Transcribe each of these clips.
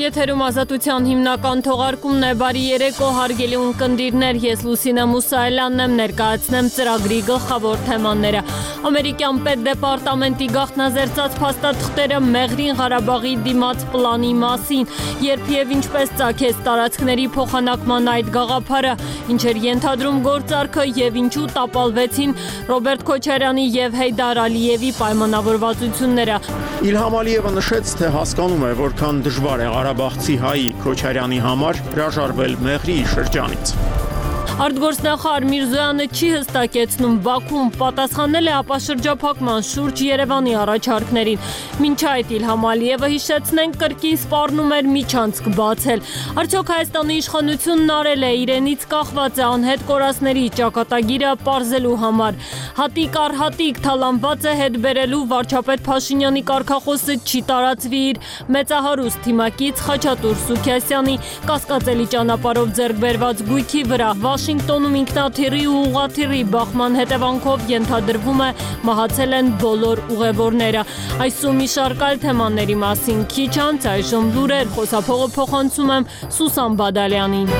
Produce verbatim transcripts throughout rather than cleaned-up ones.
Եթերում ազատության հիմնական թողարկումն է, բարի երեկո հարգելի ունկնդիրներ, ես Լուսինե Մուսայելյանն եմ, ներկայացնեմ ծրագրի գլխավոր թեմաները։ Ամերիկյան պետդեպարտամենտի գաղտնազերծած փաստաթղթերը Մեղրին Ղարաբաղի դիմաց պլանի մասին, երբ եւ ինչպես ծագեց տարածքների փոխանակման այդ գաղափարը, ինչ էր ենթադրում գործարքը եւ ինչու տապալվեցին Ռոբերտ Քոչարյանի եւ Հեյդար Ալիևի պայմանավորվածությունները։ Իլհամ Ալիևը նշեց, թե հասկանում է, որքան դժվար է Ղարաբաղցի հայի Քոչարյանի համար հրաժարվել Մեղրի շրջանից։ Արտգործնախարար Միրզոյանը չի հստակեցնում Բաքուն պատասխանել է ապաշրջափակման շուրջ Երևանի առաջարկներին։ Մինչ այդ Իլհամ Ալիևը հիշեցնենք կրկին սպառնում էր միջանցք բացել։ Արդյոք Հայաստանի իշխանությունն արել է իրենից կախված է անհետ կորածների ճակատագիրը պարզելու համար։ Հատիկ առ հատիկ թալանված է հետ բերելու վարչապետ Փաշինյանի կարգախոսը չի տարածվի իր մեծահարուստ թիմակից Խաչատուր Սուքիասյանի կասկածելի ճանապարհով ձեռք բերված գույքի վրա։ Վաշինգտոնում ինքնաթիռի ու ուղղաթիռի բախման հետևանքով ենթադրվում է մահացել են բոլոր ուղևորները։ Այս ու մի շարք այլ թեմաների մասին քիչ անց այժմ լուրեր, խոսափողը փոխանցում եմ Սուսան Բադալյանին։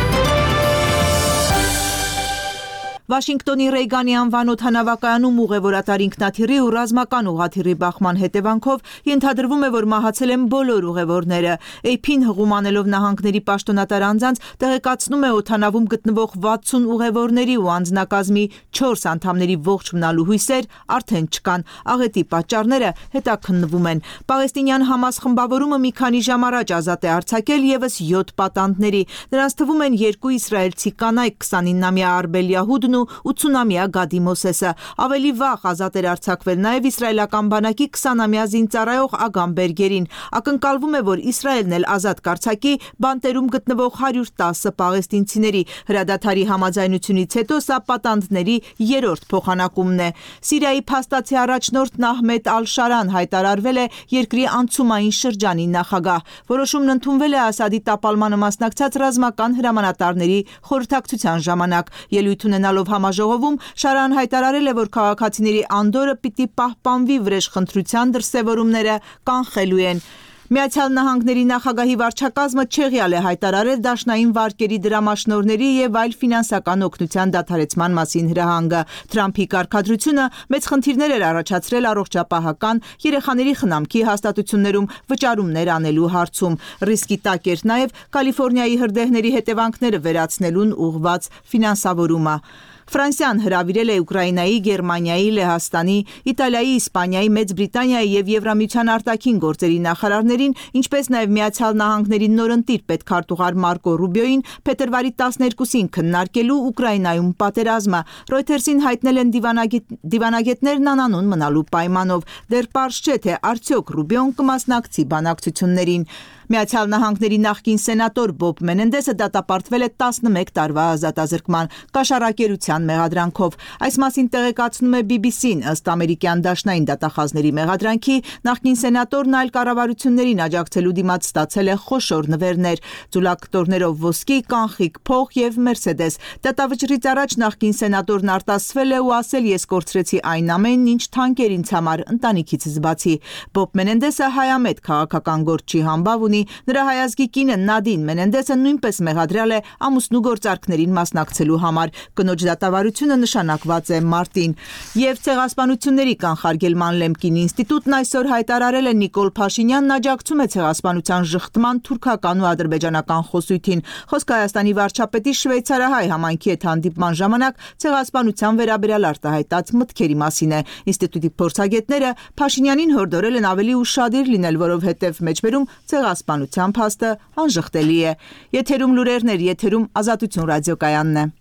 Վաշինգտոնի Ռեյգանի անվան օդանավակայանում ուղևորատար ինքնաթիռի ու ռազմական ուղղաթիռի բախման հետևանքով ենթադրվում է, որ մահացել են բոլոր ուղևորները։ Էյ փին հղում անելով նահանգների պաշտոնատար անձանց տեղեկացնում է օդանավում գտնվող վաթսուն ուղևորների ու անձնակազմի չորս անդամների ողջ մնալու հույսեր արդեն չկան։ Աղետի պատճառները հետաքննվում են։ Պաղեստինյան Համաս խմբավորումը մի քանի ժամ առաջ ազատ է արձակել եւս յոթ պատանդների։ Նրանց թվում են երկու իսրայելցի կանայք, քսանինամյա Արբել Յահուդն ու ութսունամյա Գադի Մոսեսը։ Ավելի վաղ ազատ էր արձակվել նաև իսրայելական բանակի քսանամյա զինծառայող Ագամ Բերգերին։ Ակնկալվում է, որ Իսրայելն էլ ազատ կարձակի բանտերում գտնվող հարյուր տասը պաղեստինցիների։ Հրադադարի համաձայնությունից հետո սա պատանդների երրորդ փոխանակումն է։ Սիրիայի փաստացի առաջնորդ Նահմեդ Ալ-Շարան հայտարարվել է երկրի անցումային շրջանի նախագահ։ Որոշումն ընդունվել է Ասադի տապալմանը մասնակցած ռազմական հրամանատարների խորհրդակցության ժամանակ։ Ելույթ ունենալով համաժողովում Շարան հայտարարել է, որ քաղաքացիների անդորրը պիտի պահպանվի վրեժխնդրության դրսևորումները կանխելու են։ Միացյալ Նահանգների նախագահի վարչակազմը չեղյալ է հայտարարել դաշնային վարկերի դրամաշնորհների եւ այլ ֆինանսական օգնության դադարեցման մասին հրահանգը։ Թրամփի կարգադրությունը մեծ խնդիրներ էր առաջացրել առողջապահական, երեխաների խնամքի հաստատություններում վճարումներ անելու հարցում։ Ռիսկի տակ էր նաեւ Կալիֆոռնիայի հրդեհների հետևանքները վերացնելուն ուղղված ֆինանսավորումը։ Ֆրանսիան հրավիրել է Ուկրաինայի, Գերմանիայի, Լեհաստանի, Իտալիայի, Իսպանիայի, Մեծ Բրիտանիայի եւ Եվրամիության արտաքին գործերի նախարարներին, ինչպես նաեւ Միացյալ Նահանգների նորընտիր պետքարտուղար Մարկո Ռուբիոին փետրվարի տասներկուսին քննարկելու Ուկրաինայում պատերազմը։ Ռոյթերսին հայտնել են դիվանագետներն անանուն մնալու պայմանով։ Դեռ պարզ չէ, թե արդյոք Ռուբիոն կմասնակցի բանակցություններին։ Միացյալ Նահանգների նախկին սենատոր Բոբ Մենենդեսը դատապարտվել է տասնմեկ տարվա ազատազրկման կաշառակերության մեղադրանքով։ Այս մասին տեղեկացնում է բի բի սին։ Ըստ ամերիկյան դաշնային դատախազների մեղադրանքի նախկին սենատորն այլ կառավարություններին աջակցելու դիմաց ստացել է խոշոր նվերներ, ձուլակտորներով ոսկի, կանխիկ փող եւ Մերսեդես։ Դատավճռից առաջ նախկին սենատորն արտասվել է ու ասել՝ ես կորցրեցի այն ամենն, ինչ թանկ էր ինձ համար ընտանիքիցս բացի։ Բոբ Մենենդեսը հայամետ քաղաքական գործ չի համբավ ունի։ Նրա հայազգի կինը Նադին Մենենդեսը նույնպես մեղադրել է ամուսնու գործարքներին մասնակցելու համար։ Կնոջ դատավարությունը նշանակված է մարտին։ Եվ ցեղասպանությունների կանխարգելման Լեմկին ինստիտուտն այսօր հայտարարել է Նիկոլ Փաշինյանն աջակցում է ցեղասպանության շղթման թուրքական ու ադրբեջանական խոսույթին։ Խոսքը Հայաստանի վարչապետի շվեյցարահայ համայնքի հետ հանդիպման ժամանակ ցեղասպանության վերաբերյալ արտահայտած մտքերի մասին է։ Ինստիտուտի փորձագետները Փաշինյանին հորդորել են ավելի ուշադիր լինել, որովհետև մեջբերում ցեղասպանության փաստը անժխտելի է։ Եթերում լուրերն էր, եթերում Ազատություն ռադիոկայանն է։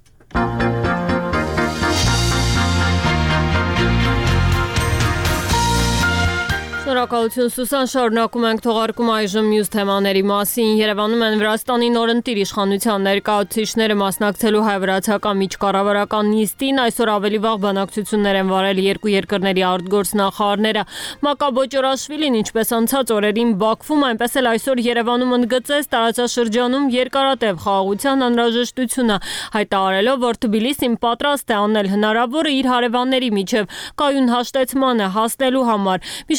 Շնորհակալություն Սուսան, շարունակում ենք թողարկում այժմ մյուս թեմաների մասին։ Երևանում են Վրաստանի նորընտիր իշխանության ներկայացուցիչները մասնակցելու հայ-վրացական միջկառավարական նիստին։ Այսօր ավելի վաղ բանակցություններ են վարել երկու երկրների արտգործնախարարները։ Մակա Բոճորաշվիլին, ինչպես անցած օրերին Բաքվում, այնպես էլ այսօր Երևանում ընդգծեց տարածաշրջանում երկարատև խաղաղության անհրաժեշտությունը, հայտարարելով, որ Թբիլիսին պատրաստ է անել հնարավորը իր հարևանների միջև կայուն հաշտեցմանը հասնելու համար։ Միջնորդական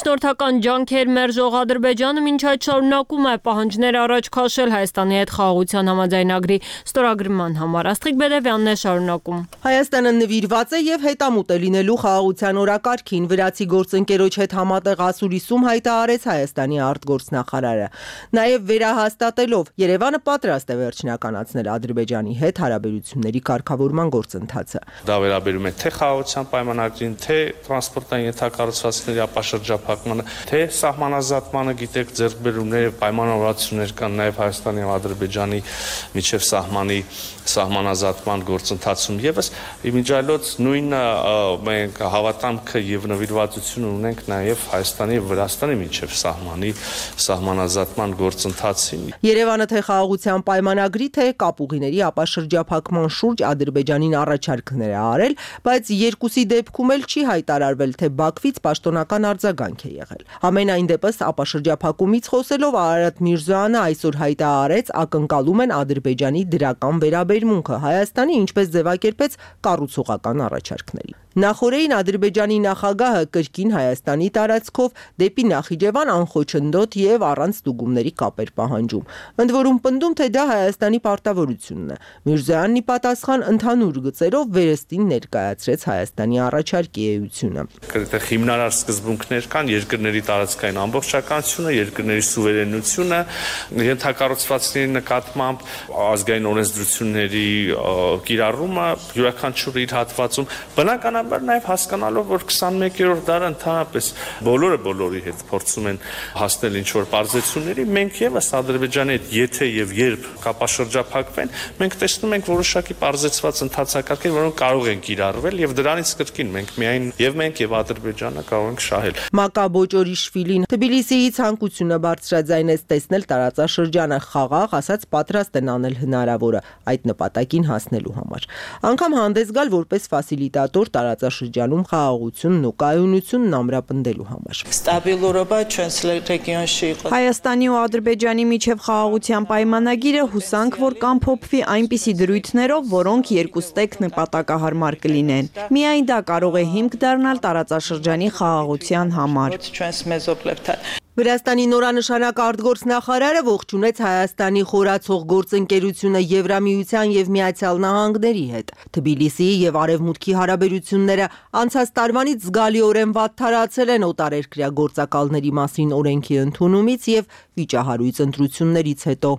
Ռազմական ջանքեր մերժող Ադրբեջանը մինչ այդ շարունակում է պահանջներ առաջ քաշել Հայաստանի հետ խաղաղության համաձայնագրի ստորագրման համար։ Աստղիկ Բերևյանն է շարունակում։ Հայաստանը նվիրված է եւ հետամուտ է լինելու խաղաղության օրակարգին։ Վրացի գործընկերոջ հետ համատեղ ասուլիսում հայտարարեց Հայաստանի արտգործնախարարը։ Նաեւ վերահաստատելով Երևանը պատրաստ է վերջնականացնել Ադրբեջանի հետ հարաբերությունների կարգավորման գործընթացը։ Դա վերաբերում է թե խաղաղության պայմանագրին, թե տրանսպորտային ենթակառուցվածքների ապաշրջափակմանը, թե սահմանազատմանը, գիտեք, ձեռքբերումներ եւ պայմանավորվածություններ կան նաեւ Հայաստանի եւ Ադրբեջանի միջև սահմանի սահմանազատման գործընթացում եւս իմիջիալոց նույն մենք հավատամքը եւ նվիրվածություն ունենք նաեւ Հայաստանի եւ Վրաստանի միջև սահմանի սահմանազատման գործընթացին։ Երևանը թե խաղաղության պայմանագրի, թե կապուղիների ապաշրջափակման շուրջ Ադրբեջանին առաջարկներ է արել, բայց երկուսի դեպքում էլ չի հայտարարվել, թե Բաքվից պաշտոնական արձագանք է եղել։ Ամենայն դեպս ապաշրջափակումից խոսելով Արարատ Միրզոյանը այսօր հայտարարեց, ակնկալում են Ադրբեջանի դրական վերաբերմունքը Հայաստանի, ինչպես ձևակերպեց կառուցողական առաջարկների։ Նախորդին Ադրբեջանի նախագահը կրկին Հայաստանի տարածքով դեպի Նախիջևան անխոչնդոտ եւ առանց ստուգումների կապեր պահանջում։ Ընդ որում պնդում, թե դա Հայաստանի պարտավորությունն է։ Միրզոյանն ի պատասխան ընդհանուր գծերով վերստին ներկայացրեց Հայաստանի առաջարկի էությունը։ Այդտեղ հիմնարար սկզբունքներ կան՝ երկրների տարածքային ամբողջականությունը, երկրների սուվերենությունը, ենթակառուցվածքների նկատմամբ ազգային օրենսդրությունների կիրառումը յուրաքանչյուր իր հատվածում բնականաբար Նաև հասկանալով, որ քսանմեկերորդ դարը ընդհանրապես բոլորը բոլորի հետ փորձում են հասնել ինչ-որ պարզեցությունների, մենք եւս Ադրբեջանի հետ եթե եւ երբ կապաշրջափակվեն, մենք տեսնում ենք որոշակի պարզեցված ընթացակարգեր, որոնք կարող են կիրառվել եւ դրանից կրկին մենք միայն եւ մենք եւ Ադրբեջանը կարող ենք շահել։ Մակա Բոճորիշվիլին Թբիլիսիի ցանկությունը բարձրաձայնեց տեսնել տարածաշրջանը խաղաղ, ասաց պատրաստ են անել հնարավորը այդ նպատակին հասնելու համար։ Անգամ հանդես գալ որպես ֆասիլիտատոր տարածաշրջանում խաղաղությունն ու կայունությունն ամրապնդելու համար։ Հայաստանի ու Ադրբեջանի միջև խաղաղության պայմանագիրը հուսանք, որ կամփոփվի այնպիսի դրույթներով, որոնք երկուստեք նպատակահարմար կլինեն։ Միայն դա կարող է հիմք դառնալ տարածաշրջանի խաղաղության համար։ Վրաստանի նորանշանակ արտգործնախարարը ողջունեց Հայաստանի խորացող գործընկերությունը Եվրամիության եւ Միացյալ Նահանգների հետ։ Թբիլիսիի եւ Արևմուտքի հարաբերությունները անցած տարվանից զգալիորեն վատթարացել են օտարերկրյա գործակալների մասին օրենքի ընդունումից եւ վիճահարույց ընտրություններից հետո։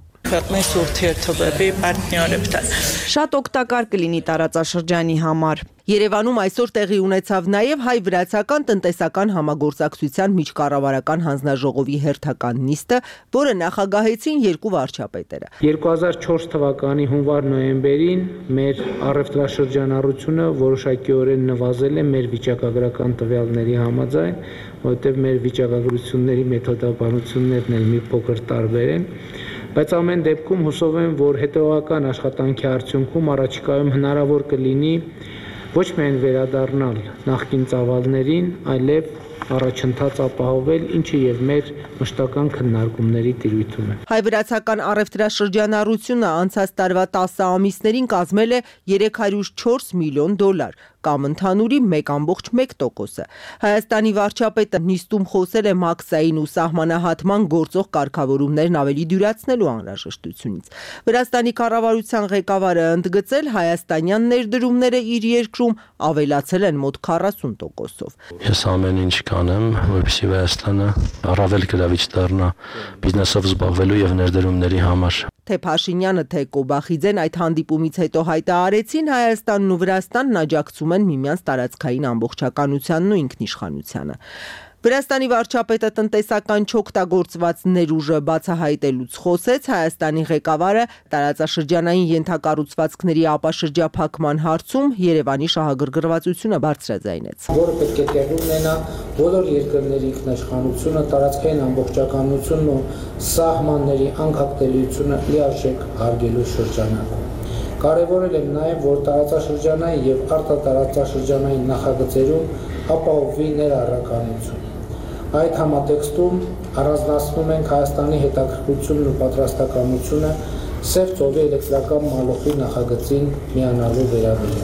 Շատ օգտակար կլինի տարածաշրջանի համար։ Երևանում այսօր տեղի ունեցավ նաև հայ-վրացական տնտեսական համագործակցության միջկառավարական հանձնաժողովի հերթական նիստը, որը նախագահեցին երկու վարչապետերը։ երկու հազար չորս թվականի հունվար-նոյեմբերին մեր առևտրաշրջանառությունը որոշակիորեն նվազել է մեր վիճակագրական տվյալների համաձայն, որովհետև մեր վիճակագրությունների մեթոդաբանություններն էլ մի փոքր տարբեր են։ Բայց ամեն դեպքում հուսով եմ, որ հետևողական աշխատանքի արդյունքում առաջիկայում հնարավոր կլինի ոչ միայն վերադառնալ նախկին ծավալներին, այլև առաջընթաց ապահովել, ինչը եւ մեր մշտական քննարկումների տիրույթում է։ Հայ-վրացական առևտրաշրջանառությունը անցած տարվա տասը ամիսներին կազմել է երեք հարյուր չորս միլիոն դոլար, կամ ընդհանուրի մեկ կόμկոմ մեկ տոկոսը։ Հայաստանի վարչապետը նիստում խոսել է մաքսային ու սահմանահատման գործող կարգավորումներն ավելի դյուրացնելու անհրաժեշտությունից։ Վրաստանի կառավարության ղեկավարը ընդգծել հայաստանյան ներդրումները իր երկրում ավելացել են մոտ քառասուն տոկոսով։ Ես ամեն ինչ կանեմ, որպեսզի Վրաստանը առավել գրավիչ դառնա բիզնեսով զբաղվելու եւ ներդրումների համար։ Թե Փաշինյանը, թե Կոբախիձեն այդ հանդիպումից հետո հայտարարեցին Հայաստանն ու Վրաստանն աջակցում են միմյանց տարածքային ամբողջականությանն ու ինքնիշխանությանը։ Վրաստանի վարչապետը տնտեսական չօգտագործված ներուժը բացահայտելուց խոսեց, Հայաստանի ղեկավարը տարածաշրջանային ենթակառուցվածքների ապաշրջափակման հարցում Երևանի շահագրգռվածությունը բարձրաձայնեց։ Որը պետք է տեղի ունենա բոլոր երկրների ինքնիշխանությունը, տարածքային ամբողջականությունն ու սահմանների անկախտելիությունը լիարժեք հարգելու շրջանակում։ Կարևորել եմ նաև, որ տարածաշրջանային եւ արտատարածաշրջանային նախագծերում ապահովվի ներառականություն։ Այդ համատեքստում առանձնացնում ենք Հայաստանի հետաքրքրությունն ու պատրաստակամությունը Սև ծովի էլեկտրական մալոխի նախագծին միանալու վերաբերյալ։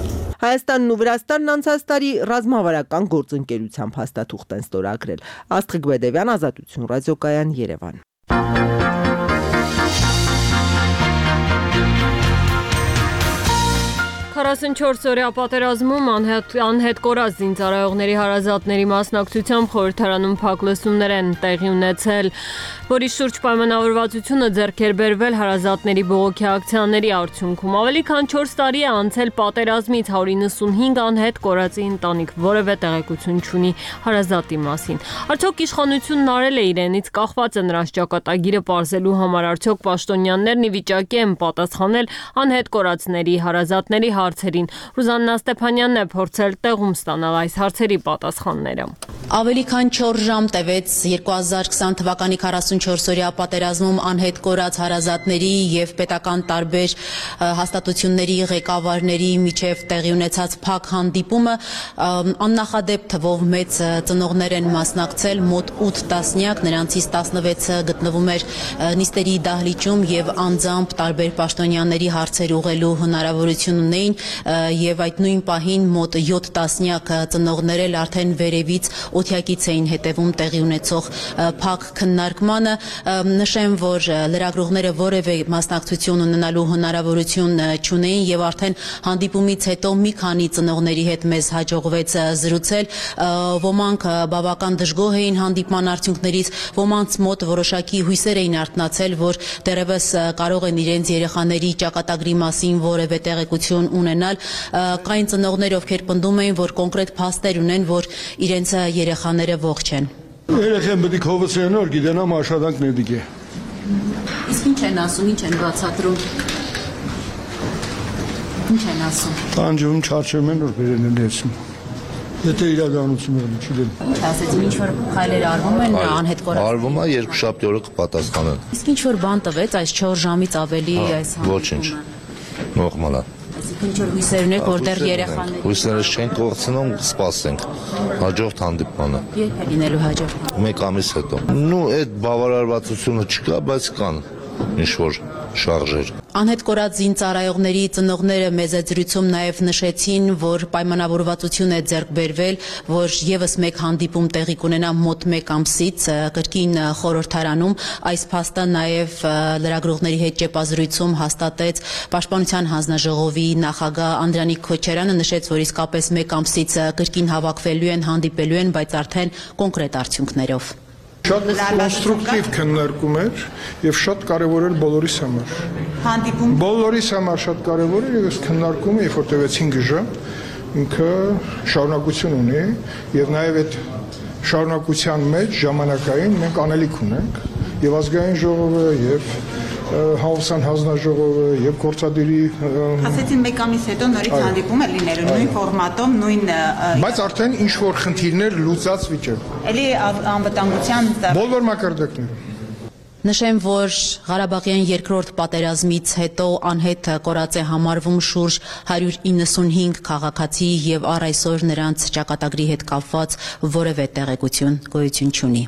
Հայաստանն ու Վրաստանն անցած տարի ռազմավարական գործընկերությամբ հաստատուղթ են ստորագրել։ Աստղիկ Բեդևյան, Ազատություն, ռադիոկայան, Երևան։ քառասունչորս օրյա պատերազմում անհետ, անհետ կորած զինծառայողների հարազատների մասնակցությամբ խորհրդարանում փակ լսումներ են տեղի ունեցել, որի շուրջ պայմանավորվածությունը ձեռք էր բերվել հարազատների բողոքի ակցիաների արդյունքում։ Ավելի քան չորս տարի է անցել պատերազմից, հարյուր իննսունհինգ անհետ կորածի ընտանիք որևէ տեղեկություն չունի հարազատի մասին։ Արդյոք իշխանությունն արել է իրենից կախված է նրանց ճակատագիրը պարզելու համար, արդյոք պաշտոնյաներն ի վիճակի են պատասխանել անհետ կորածների հարազատների հարցերին։ Ռուզաննա Ստեփանյանն է փորձել տեղում ստանալ այս հարցերի պատասխանները։ Ավելի քան չորս ժամ տևեց երկու հազար քսան թվականի քառասունչորս օրյա պատերազմում անհետ կորած հարազատների եւ պետական տարբեր հաստատությունների ղեկավարների միջև տեղի ունեցած փակ հանդիպումը աննախադեպ թվով մեծ ծնողներ են մասնակցել, մոտ ութ տասնյակ, նրանցից տասնվեցը գտնվում էր նիստերի դահլիճում եւ անձամբ տարբեր պաշտոնյաների հարցեր ուղղելու հնարավորություն ունեին եւ այդ նույն պահին մոտ յոթ տասնյակ ծնողներ էլ արդեն վերևից օթյակից էին հետևում տեղի ունեցող փակ քննարկմանը։ Նշեմ, որ լրագրողները որևէ մասնակցություն ունենալու հնարավորություն չունեին եւ արդեն հանդիպումից հետո մի քանի ծնողների հետ մեզ հաջողվեց զրուցել։ Ոմանք բավական դժգոհ էին հանդիպման արդյունքներից, ոմանց մոտ որոշակի հույսեր էին արթնացել, որ դեռևս կարող են իրենց երեխաների ճակատագրի մասին որևէ տեղեկություն ունենալ։ Կային ծնողներ, ովքեր պնդում էին, որ կոնկրետ փաստեր ունեն, որ իրենց երեխաները ողջ են։ Երեխան պետք է հովսեն որ գիտենամ աշխատանքն է դիգե։ Իսկ ինչ են ասում, ինչ են բացատրում։ Ինչ են ասում։ Տանջում չարչում են որ բերեն են լեցում։ Եթե իրականությունը չգիտեմ։ Ինչ ասեցին, ինչ որ քայլեր արվում են անհետ կորած։ Արվում է երկուշաբթի օրը կպատասխանեն։ Իսկ ինչ որ բան տվեց այս չորս ժամից ավելի այս ոչինչ։ Նորմալ է։ Ինչ որ հույսեր ունեք, որ դեռ երեխաները հույսերը չեն կորցնում, սպասենք հաջորդ հանդիպմանը։ Երբ է լինելու հաջորդ։ Մեկ ամիս հետո։ Նու այդ բավարարվածությունը չկա, բայց կան ինչ որ շարժեր։ Անհետ կորած զինծառայողների ծնողները մեծ զրույցում նաև նշեցին, որ պայմանավորվածություն է ձեռք բերվել, որ եւս մեկ հանդիպում տեղի կունենա մոտ մեկ ամսից կրկին խորհրդարանում։ Այս փաստը նաև լրագրողների հետ ճեպազրույցում հաստատեց Պաշտպանության հանձնաժողովի նախագահ Անդրանիկ Քոչարյանը, նշեց, որ իսկապես մեկ ամսից կրկին հավաքվելու են, հանդիպելու են, բայց արդեն կոնկրետ արդյունքներով։ Շատ կոնստրուկտիվ քննարկում էր եւ շատ կարեւոր էր բոլորիս համար։ Հանդիպում բոլորիս համար շատ կարեւոր էր եւ այս քննարկումը, երբ որ տևեց հինգ ժամ, ինքը շարունակություն ունի եւ նաեւ այդ շարունակության մեջ ժամանակային մենք անելիք ունենք եւ ազգային ժողովը եւ Հանրության հանձնաժողովը եւ գործադիրի ասեցին մեկ ամիս հետո նորից հանդիպում է լինելու նույն ֆորմատով, նույն բայց արդեն ինչ որ խնդիրներ լուծած վիճակում։ Էլի անվտանգության բոլոր մակարդակներում։ Նշեմ, որ Ղարաբաղյան երկրորդ պատերազմից հետո անհետ կորած է համարվում շուրջ հարյուր իննսունհինգ քաղաքացի եւ առ այսօր նրանց ճակատագրի հետ կապված որևէ տեղեկություն գոյություն չունի։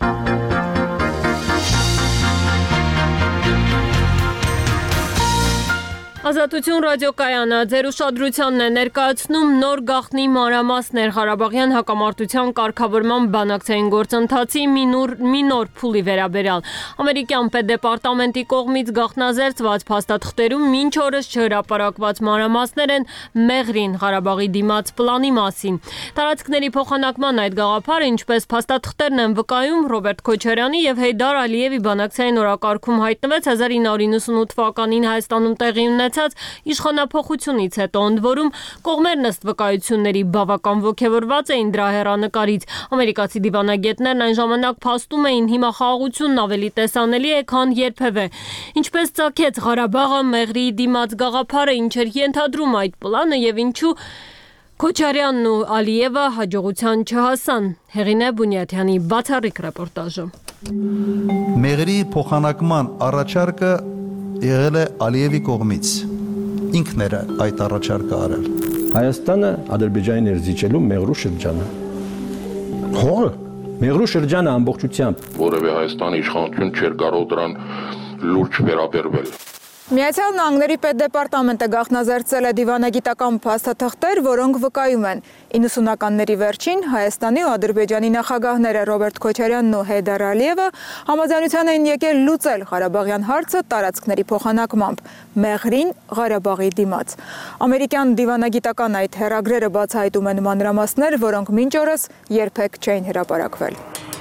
Ազատություն ռադիոկայանը ձեր ուշադրությանն է ներկայացնում նոր գաղտնի մանրամասներ Ղարաբաղյան հակամարտության կարգավորման բանակցային գործընթացի մի նոր փուլի վերաբերյալ։ Ամերիկյան պետդեպարտամենտի կողմից գաղտնազերծված փաստաթղթերում մինչ օրս չհրապարակված մանրամասներ են Մեղրին Ղարաբաղի դիմաց պլանի մասին։ Տարածքների փոխանակման այդ գաղափարը, ինչպես փաստաթղթերն են վկայում, Ռոբերտ Քոչարյանի եւ Հեյդար Ալիևի բանակցային օրակարգում հայտնվեց հազար ինը հարյուր իննսունութ թվականին Հայաստանում տեղի ունեցած իշխանափոխությունից հետո, ընդ որում կողմերն ըստ վկայությունների բավական ոգևորված էին դրա հեռանկարից։ Ամերիկացի դիվանագետներն այն ժամանակ փաստում էին հիմա խաղաղությունն ավելի տեսանելի է, քան երբևէ։ Ինչպես ծագեց Ղարաբաղը Մեղրիի դիմաց գաղափարը, ինչ էր ենթադրում այդ պլանը եւ ինչու Քոչարյանն ու Ալիևը հաջողության չհասան։ Հեղինե Բունյաթյանի բացառիկ ռեպորտաժը։ Մեղրի փոխանակման առաջարկը եղել է Ալիևի կողմից։ Ինքն էր այդ առաջարկը արել։ Հայաստանը Ադրբեջանի ներզիջելու Մեղրու շրջանը։ Հո, Մեղրու շրջանը ամբողջությամբ որևէ Հայաստանի իշխանություն չէր կարող դրան լուրջ վերաբերվել։ Միացյալ Նահանգների պետդեպարտամենտը գաղտնազերծել է դիվանագիտական փաստաթղթեր, որոնք վկայում են իննսունականների վերջին Հայաստանի ու Ադրբեջանի նախագահները Ռոբերտ Քոչարյանն ու Հեյդար Ալիևը համաձայնության էին եկել լուծել Ղարաբաղյան հարցը տարածքների փոխանակմամբ Մեղրին Ղարաբաղի դիմաց։ Ամերիկյան դիվանագիտական այդ հեռագրերը բացահայտում են մանրամասներ, որոնք մինչ օրս երբեք չէին հրապարակվել։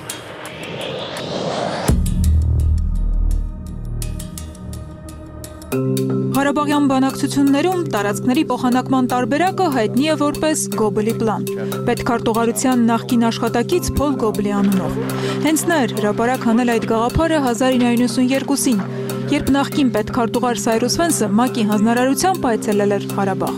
Ղարաբաղյան բանակցություններում տարածքների փոխանակման տարբերակը հայտնի է որպես Գոբլի պլան։ Պետքարտուղարության նախկին աշխատակից Փոլ Գոբլի անունով։ Հենց նա էր հրապարակ հանել այդ գաղափարը հազար ինը հարյուր նվաթ երկուսին, երբ նախկին պետքարտուղար Սայրուս Վենսը ՄԱԿ-ի հանձնարարությամբ այցելել էր Ղարաբաղ։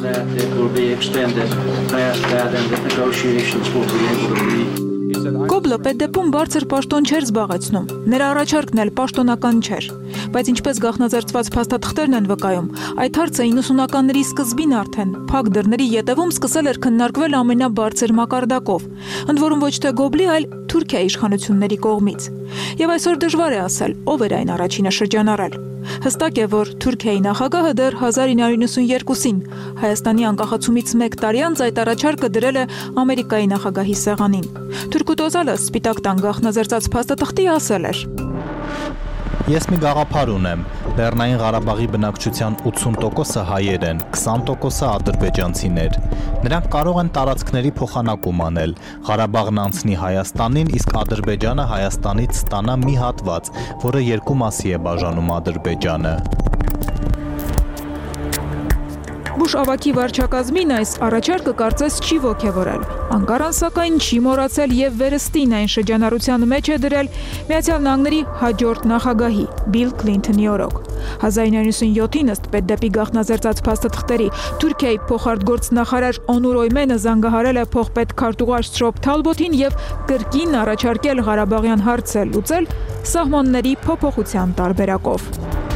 Գոբլը պետդեպում բարձր պաշտոն չէր զբաղեցնում, նրա առաջարկն էլ պաշտոնական չէր, բայց ինչպես գաղտնազերծված փաստաթղթերն են վկայում, այդ հարցը իննսունականների սկզբին արդեն փակ դռների ետևում սկսել էր քննարկվել ամենաբարձր մակարդակով, ընդ որում ոչ թե Գոբլի, այլ Թուրքիայի իշխանությունների կողմից։ Եվ այսօր դժվար է ասել, ով էր այն առաջինը շրջանառել։ Հստակ է, որ Թուրքիայի նախագահը դեռ հազար ինը հարյուր նվաթ երկուսին Հայաստանի անկախացումից մեկ տարի անց այդ առաջարկը դրել է Ամերիկայի նախագահի սեղանին։ Թուրքուտ Օզալը Սպիտակ տան գաղտնազերծած փաստաթղթի ասել էր. Ես մի գաղափար ունեմ, Լեռնային Ղարաբաղի բնակչության ութսուն տոկոսը հայեր են, քսան տոկոսը ադրբեջանցիներ։ Նրանք կարող են տարածքների փոխանակում անել, Ղարաբաղն անցնի Հայաստանին, իսկ Ադրբեջանը Հայաստանից ստանա մի հատված, որը երկու մասի է բաժանում Ադրբեջանը։ Բուշ ավագի վարչակազմին այս առաջարկը կարծես չի ոգևորել։ Անկարան սակայն չի մոռացել եւ վերստին այն շրջանառության մեջ է դրել Միացյալ Նահանգների հաջորդ նախագահի Բիլ Քլինթոնի օրոք։ հազար ինը հարյուր նվաթ յոթին ըստ պետդեպի գաղտնազերծած փաստաթղթերի Թուրքիայի փոխարտգործնախարար Օնուր Օյմենը զանգահարել է փոխպետքարտուղար Սթրոփ Թալբոթին եւ կրկին առաջարկել Ղարաբաղյան հարցը լուծել սահմանների փոփոխության տարբերակով։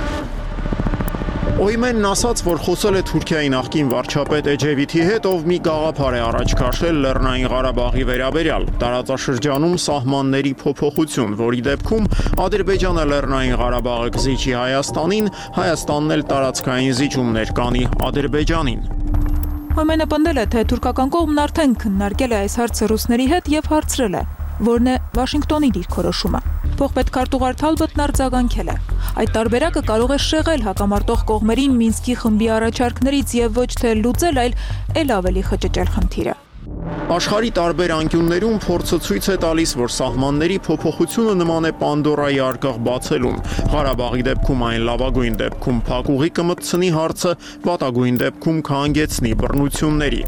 Օյմենն ասաց, որ խոսել է Թուրքիայի նախկին վարչապետ Էջևիթի հետ, ով մի գաղափար է առաջ քաշել Լեռնային Ղարաբաղի վերաբերյալ, տարածաշրջանում սահմանների փոփոխություն, որի դեպքում Ադրբեջանը Լեռնային Ղարաբաղը կզիջի Հայաստանին, Հայաստանն էլ տարածքային զիջումներ կանի Ադրբեջանին։ Օյմենը պնդել է, թե թուրքական կողմն արդեն քննարկել է այս հարցը ռուսների հետ եւ հարցրել է, որն է Վաշինգտոնի դիրքորոշումը։ Փոխպետքարտուղար Թալբոթն արձագանքել է. Այդ տարբերակը կարող է շեղել հակամարտող կողմերին Մինսկի խմբի առաջարկներից եւ ոչ թե լուծել, այլ ել ավելի խճճել խնդիրը։ Աշխարհի տարբեր անկյուններում փորձը ցույց է տալիս, որ սահմանների փոփոխությունը նման է Պանդորայի արկղ բացելուն։ Ղարաբաղի դեպքում այն լավագույն դեպքում փակուղի կմտցնի հարցը, վատագույն դեպքում կհանգեցնի բռնությունների։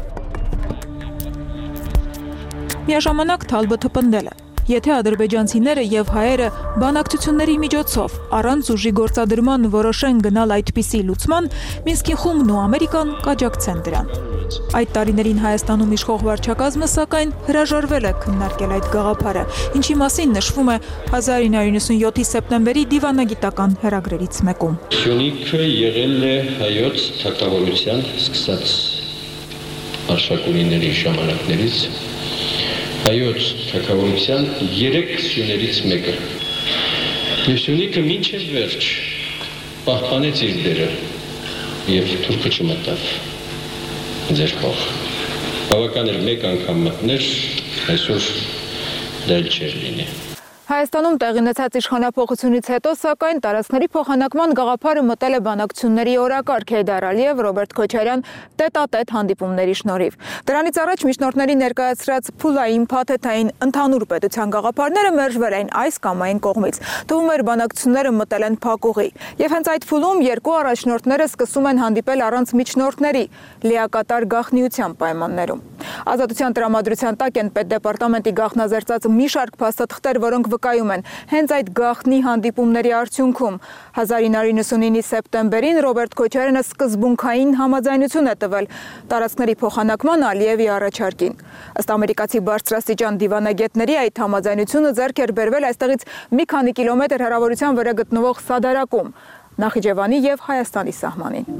Միաժամանակ Թալբոթը պնդել է. Եթե ադրբեջանցիները եւ հայերը բանակցությունների միջոցով առանց ուժի գործադրման որոշեն գնալ այդպիսի լուծման, Մինսկի խումբն ու Ամերիկան կաջակցեն դրան։ Այդ տարիներին Հայաստանում իշխող վարչակազմը սակայն հրաժարվել է քննարկել այդ գաղափարը, ինչի մասին նշվում է հազար ինը հարյուր նվաթ յոթի սեպտեմբերի դիվանագիտական հեռագրերից մեկում։ Սյունիքը եղել է հայոց թագավորության սկսած արշակունիների ժամանակներից հայոց թագավորության երեք սյուներից մեկը։ Եվ Սյունիքը մինչև վերջ պահպանեց իր դերը եւ թուրքը չմտավ ձեր կողմ։ Բավական էր մեկ անգամ մտներ, այսօր դա էլ չէր լինի։ Հայաստանում տեղի ունեցած իշխանափոխությունից հետո սակայն տարածքների փոխանակման գաղափարը մտել է բանակցությունների օրակարգ Հեյդար Ալիև, Ռոբերտ Քոչարյան տետատետ հանդիպումների շնորհիվ։ Դրանից առաջ միջնորդների ներկայացրած փուլային փաթեթային ընդհանուր պետության գաղափարները մերժվել էին այս կամ այն կողմից։ Թվում էր բանակցությունները մտել են փակուղի։ Եվ հենց այդ փուլում երկու առաջնորդները սկսում են հանդիպել առանց միջնորդների լիակատար գաղտնիության պայմաններում։ Ազատության տրամադրության տակ են պետդեպարտամենտի գաղտնազերծած մի շարք փաստաթղթեր, որոնք վկայում են հենց այդ գաղտնի հանդիպումների արդյունքում հազար ինը հարյուր նվաթ սեպտեմբերին Ռոբերտ Քոչարյանը սկզբունքային համաձայնություն է տվել տարածքների փոխանակման Ալիևի առաջարկին։ Ըստ ամերիկացի բարձրաստիճան դիվանագետների այդ համաձայնությունը ձեռք էր բերվել այստեղից մի քանի կիլոմետր հեռավորության վրա գտնվող Սադարակում, Նախիջևանի եւ Հայաստանի սահմանին։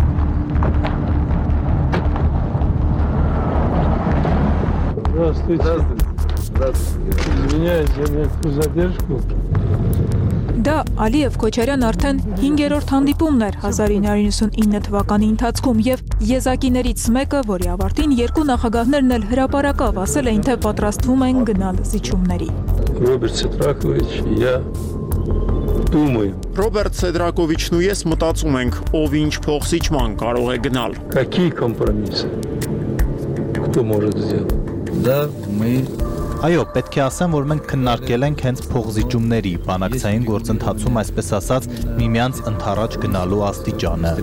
Здравствуйте. Здравствуйте. Извиняюсь за некоторую задержку. Դա Ալիև-Քոչարյան արդեն հինգերորդ հանդիպումն էր հազար ինը հարյուր նվաթ թվականի ընթացքում եւ եզակիներից մեկը, որի ավարտին երկու նախագահներն էլ հրապարակավ ասել էին, թե պատրաստվում են գնալ զիջումների։ Ռոբերտ Սեդրակովիչ, я думаю. Ռոբերտ Սեդրակովիչն ու ես մտածում ենք, ով ինչ փոխզիջման կարող է գնալ։ Какие компромиссы? Кто может сделать? Да, мы Այո, պետք է ասեմ, որ մենք քննարկել ենք հենց փոխզիջումների, բանակցային գործընթացում, այսպես ասած, միմյանց ընդառաջ գնալու աստիճանը։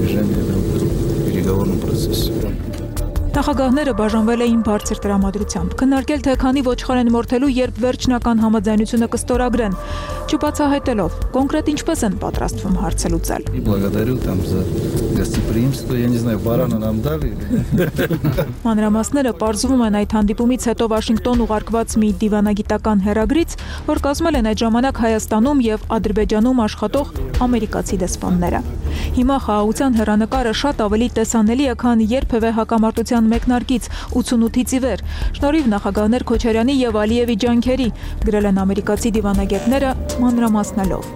Նախագահները բաժանվել էին բարձր տրամադրությամբ, քննարկել թե քանի ոչխար են մորթելու, երբ վերջնական համաձայնությունը կստորագրեն, չբացահայտելով, կոնկրետ ինչպես են պատրաստվում հարցը լուծել։ Մանրամասները պարզվում են այդ հանդիպումից հետո Վաշինգտոն ուղարկված մի դիվանագիտական հեռագրից, որ կազմել են այդ ժամանակ Հայաստանում եւ Ադրբեջանում աշխատող ամերիկացի դեսպանները։ Հիմա խաղաղության հեռանկարը շատ ավելի տեսանելի է, քան երբևէ հակամարտության մեկնարկից ութսունութից ի վեր, շնորհիվ նախագահներ Քոչարյանի եւ Ալիևի ջանքերի, գրել են ամերիկացի դիվանագետները մանրամասնելով։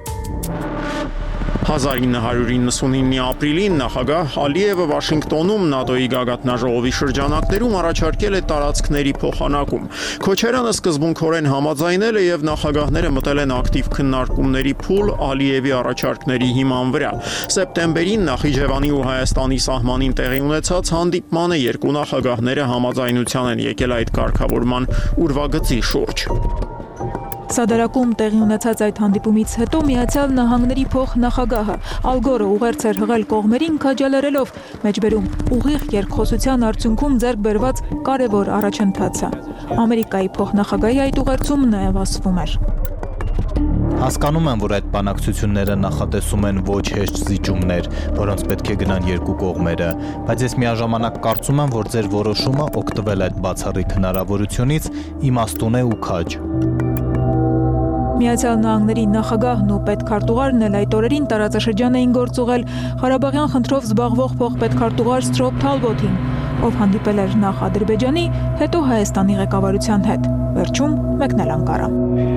հազար ինը հարյուր իննսունինի ապրիլին նախագահ Ալիևը Վաշինգտոնում ՆԱՏՕ-ի գագաթնաժողովի շրջանակներում առաջարկել է տարածքների փոխանակում։ Քոչարյանը սկզբունքորեն համաձայնել է եւ նախագահները մտել են ակտիվ քննարկումների փուլ Ալիևի առաջարկների հիման վրա։ Սեպտեմբերին Նախիջևանի ու Հայաստանի սահմանին տեղի ունեցած հանդիպմանը երկու նախագահները համաձայնության են եկել այդ կարգավորման ուրվագծի շուրջ։ Սադարակում տեղի ունեցած այդ հանդիպումից հետո Միացյալ Նահանգների փոխնախագահը Ալ Գորը ուղերձ էր հղել կողմերին, քաջալերելով մեջբերում ուղիղ երկխոսության արդյունքում ձեռք բերված կարևոր առաջընթացը։ Ամերիկայի փոխնախագահի այդ ուղերձում նաև ասվում էր. Հասկանում եմ, որ այդ բանակցությունները նախատեսում են ոչ հեշտ զիջումներ, որոնց պետք է գնան երկու կողմերը, բայց ես միաժամանակ կարծում եմ, որ ձեր որոշումը օգտվել այդ բացառիկ հնարավորությունից իմաստուն է ու քաջ։ Միացյալ Նահանգների նախագահն ու պետքարտուղարն էլ այդ օրերին տարածաշրջան էին գործուղել Ղարաբաղյան խնդրով զբաղվող փոխպետքարտուղար Ստրոփ Թալբոթին, ով հանդիպել էր նախ Ադրբեջանի, հետո Հայաստանի ղեկավարության հետ։ Վերջում մեկնել Անկարա։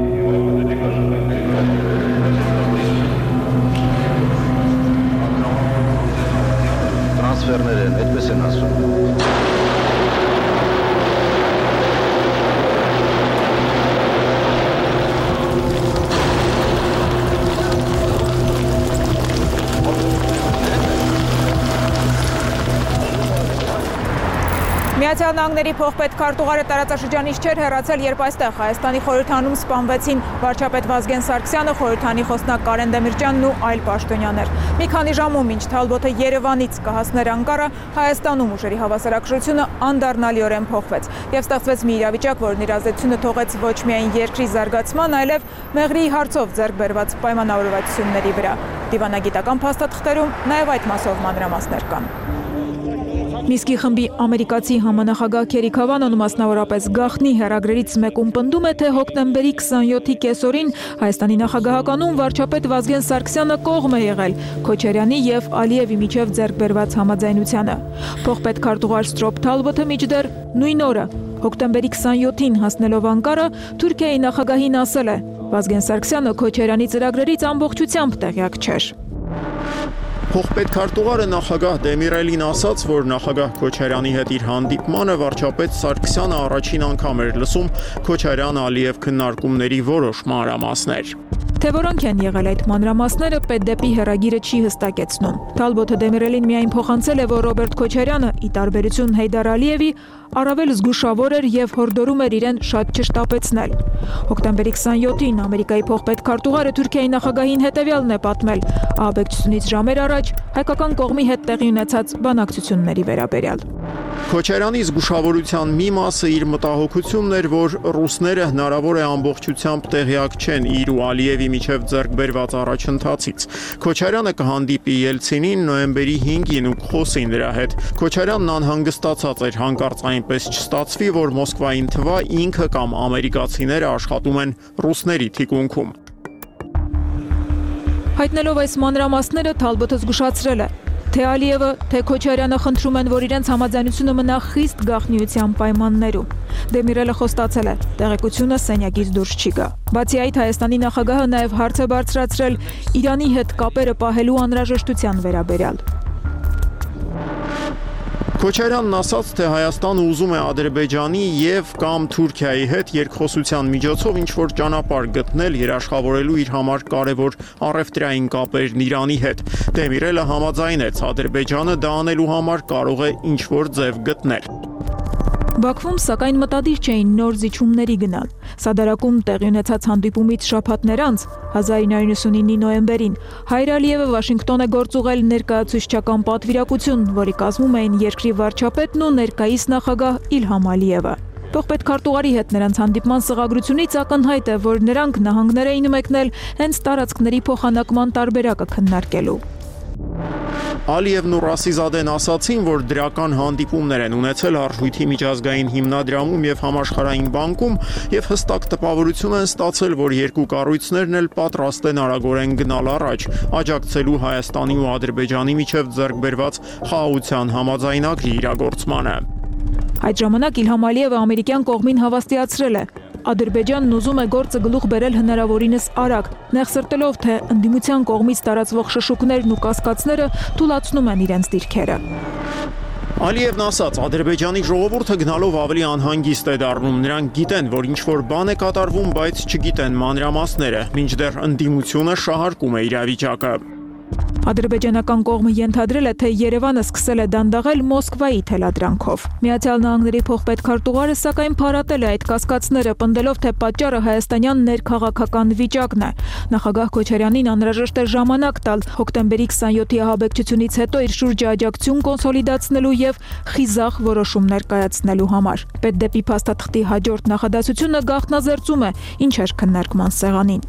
Տրանսֆերներ են, այդպես են ասում։ Միացյալ Նահանգների փոխպետքարտուղարը տարածաշրջանից չէր հեռացել, երբ այստեղ Հայաստանի խորհրդանում սպանվեցին վարչապետ Վազգեն Սարգսյանը, խորհրդանի խոսնակ Կարեն Դեմիրճյանն ու այլ պաշտոնյաներ։ Մի քանի ժամում մինչ Թալբոթը Երևանից կհասներ Անկարա, Հայաստանում ուժերի հավասարակշռությունը անդառնալիորեն փոխվեց եւ ստեղծվեց մի իրավիճակ, որն իր ազդեցությունը թողեց ոչ միայն երկրի զարգացման, այլև Մեղրիի հարցով ձեռք բերված պայմանավորվածությունների վրա։ Դիվանագիտական փաստաթղթերում նաեւ այդ մասով մանրամասներ կան։ Միսկի խմբի ամերիկացի համանախագահ Քերի Քավանոն մասնավորապես գաղտնի հեռագրերից մեկում պնդում է, թե հոկտեմբերի քսանյոթի կեսօրին Հայաստանի նախագահականում վարչապետ Վազգեն Սարգսյանը կողմ է եղել Քոչարյանի եւ Ալիևի միջև ձեռք բերված համաձայնությանը։ Փոխպետքարտուղար Ստրոփ Թալբոթը միջդեռ նույն օրը հոկտեմբերի քսանյոթին հասնելով Անկարա Թուրքիայի նախագահին ասել է. Վազգեն Սարգսյանը Քոչարյանի ծրագրերից ամբողջությամբ տեղյակ չէր։ Փոխպետքարտուղարը նախագահ Դեմիրելին ասաց, որ նախագահ Քոչարյանի հետ իր հանդիպմանը վարչապետ Սարգսյանը առաջին անգամ էր լսում Քոչարյան-Ալիև քննարկումների որոշ մանրամասներ։ Թե որոնք են եղել այդ մանրամասները, պետդեպի հեռագիրը չի հստակեցնում։ Թալբոթը Դեմիրելին միայն փոխանցել է, որ Ռոբերտ Քոչարյանը, ի տարբերություն Հեյդար Ալիևի, առավել զգուշավոր էր եւ հորդորում էր իրեն շատ չշտապեցնել։ Հոկտեմբերի քսանյոթին Ամերիկայի փոխպետքարտուղարը Թուրքիայի նախագահին հետևյալն է պատմել ահաբեկչությունից ժամեր առաջ հայկական կողմի հետ տեղի ունեցած բանակցությունների վերաբերյալ։ Քոչարյանի զգուշավորության մի մասը իր մտահոգությունն էր, որ ռուսները հնարավոր է ամբողջությամբ տեղյակ չեն իր ու Ալիևի միջև ձեռք բերված առաջընթացից։ Քոչարյանը կհանդիպի Ելցինին նոյեմբերի հինգին ու կխոսի նրա հետ։ Քոչարյանն անհանգստացած էր, հանկարծ այնպես չստացվի, որ Մոսկվային թվա ինքը կամ ամերիկացիները աշխատում են ռուսների թիկունքում։ Հայտնելով այս մանրամասները Թալբոթը զգուշացրել է, Թե Ալիևը, թե Քոչարյանը խնդրում են, որ իրենց համաձայնությունը մնա խիստ գաղտնիության պայմաններում։ Դեմիրելը խոստացել է, տեղեկությունը սենյակից դուրս չի գա։ Բացի այդ, Հայաստանի նախագահը նաև հարց է բարձրացրել Իրանի հետ կապերը պահելու անհրաժեշտության վերաբերյալ։ Քոչարյանն ասաց, թե Հայաստանը ուզում է Ադրբեջանի եւ կամ Թուրքիայի հետ երկխոսության միջոցով ինչ-որ ճանապարհ գտնել երաշխավորելու իր համար կարևոր առևտրային կապերն Իրանի հետ։ Դեմիրելը համաձայնեց, Ադրբեջանը դա անելու համար կարող է ինչ-որ ձև գտնել։ Բաքվում սակայն մտադիր չէին նոր զիջումների գնալ։ Սադարակում տեղի ունեցած հանդիպումից շաբաթներ անց հազար ինը հարյուր նոյեմբերի նոյեմբերին Հայր Ալիևը Վաշինգտոն է գործուղել ներկայացուցչական պատվիրակություն, որի կազմում էին երկրի վարչապետն ու ներկայիս նախագահ Իլհամ Ալիևը։ Փոխպետ քարտուղարի հետ նրանց հանդիպման սղագրությունից ակնհայտ է, որ նրանք նահանգներ էին մեկնել հենց տարածքների փոխանակման տարբերակը քննարկելու։ Ալիևն ու Ռասիզադեն ասացին, որ դրական հանդիպումներ են ունեցել Արժույթի միջազգային հիմնադրամում եւ Համաշխարհային բանկում եւ հստակ տպավորություն են ստացել, որ երկու կառույցներն էլ պատրաստ են արագորեն գնալ առաջ, աջակցելու Հայաստանի ու Ադրբեջանի միջև ձեռք բերված խաղաղության համաձայնագրի իրագործմանը։ Այդ ժամանակ Իլհամ Ալիևը ամերիկյան կողմին հավաստիացրել է. Ադրբեջանն ուզում է գործը գլուխ բերել հնարավորինս արագ, նեղսրտելով, թե ընդդիմության կողմից տարածվող շշուկներն ու կասկածները թուլացնում են իրենց դիրքերը։ Ալիևն ասաց, Ադրբեջանի ժողովուրդը գնալով ավելի անհանգիստ է դառնում, նրանք գիտեն, որ ինչ-որ բան է կատարվում, բայց չգիտեն մանրամասները, մինչդեռ ընդդիմությունը շահարկում է իրավիճակը։ Ադրբեջանական կողմը ենթադրել է, թե Երևանը սկսել է դանդաղել Մոսկվայի թելադրանքով։ Միացյալ Նահանգների փոխպետ քարտուղարը սակայն փարատել է այդ կասկածները, պնդելով, թե պատճառը հայաստանյան ներքաղաքական վիճակն է։ Նախագահ Քոչարյանին անհրաժեշտ է ժամանակ տալ հոկտեմբերի քսանյոթի ահաբեկչությունից հետո իր շուրջը աջակցություն կոնսոլիդացնելու եւ խիզախ որոշումներ կայացնելու համար։ Պետդեպի փաստաթղթի հաջորդ նախադասությունը գաղտնազերծում է, ինչ էր քննարկման սեղանին։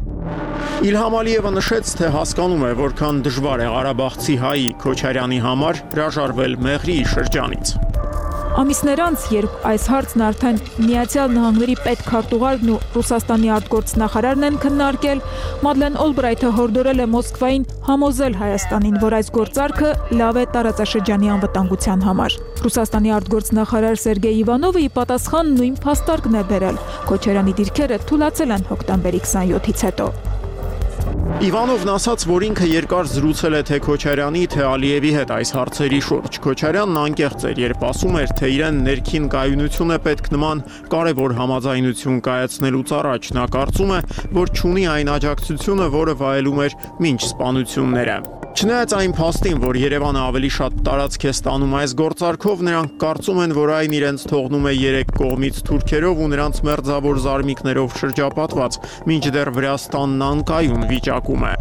Իլհամ Ալիևը նշեց, թե հասկանում է, որքան դժվար է Ղարաբաղցի հայի Քոչարյանի համար հրաժարվել Մեղրիի շրջանից։ Ամիսներ անց, երբ այս հարցն արդեն Միացյալ Նահանգների պետքարտուղարն ու Ռուսաստանի արտգործնախարարն են քննարկել, Մադլեն Օլբրայթը հորդորել է Մոսկվային համոզել Հայաստանին, որ այս գործարքը լավ է տարածաշրջանի անվտանգության համար։ Ռուսաստանի արտգործնախարար Սերգեյ Իվանովը ի պատասխան նույն փաստարկն է բերել։ Քոչարյանի դիրքերը թուլացել են հոկտեմբերի քսանյոթից հետո։ Իվանովն ասաց, որ ինքը երկար զրուցել է թե Քոչարյանի, թե Ալիևի հետ այս հարցերի շուրջ։ Քոչարյանն անկեղծ էր, երբ ասում էր, թե իրեն ներքին կայունություն է պետք նման կարևոր համաձայնություն կայացնելուց առաջ։ Նա կարծում է, որ չունի այն աջակցությունը, որը վայելում էր մինչ սպանությունները։ Չնայած այն փաստին, որ Երևանը ավելի շատ տարածք է ստանում այս գործարքով, նրանք կարծում են, որ այն իրենց թողնում է երեք կողմից թուրքերով ու նրանց մերձավոր զարմիկներով շրջապատված, մինչդեռ Վրաստանն անկայուն վիճակում է։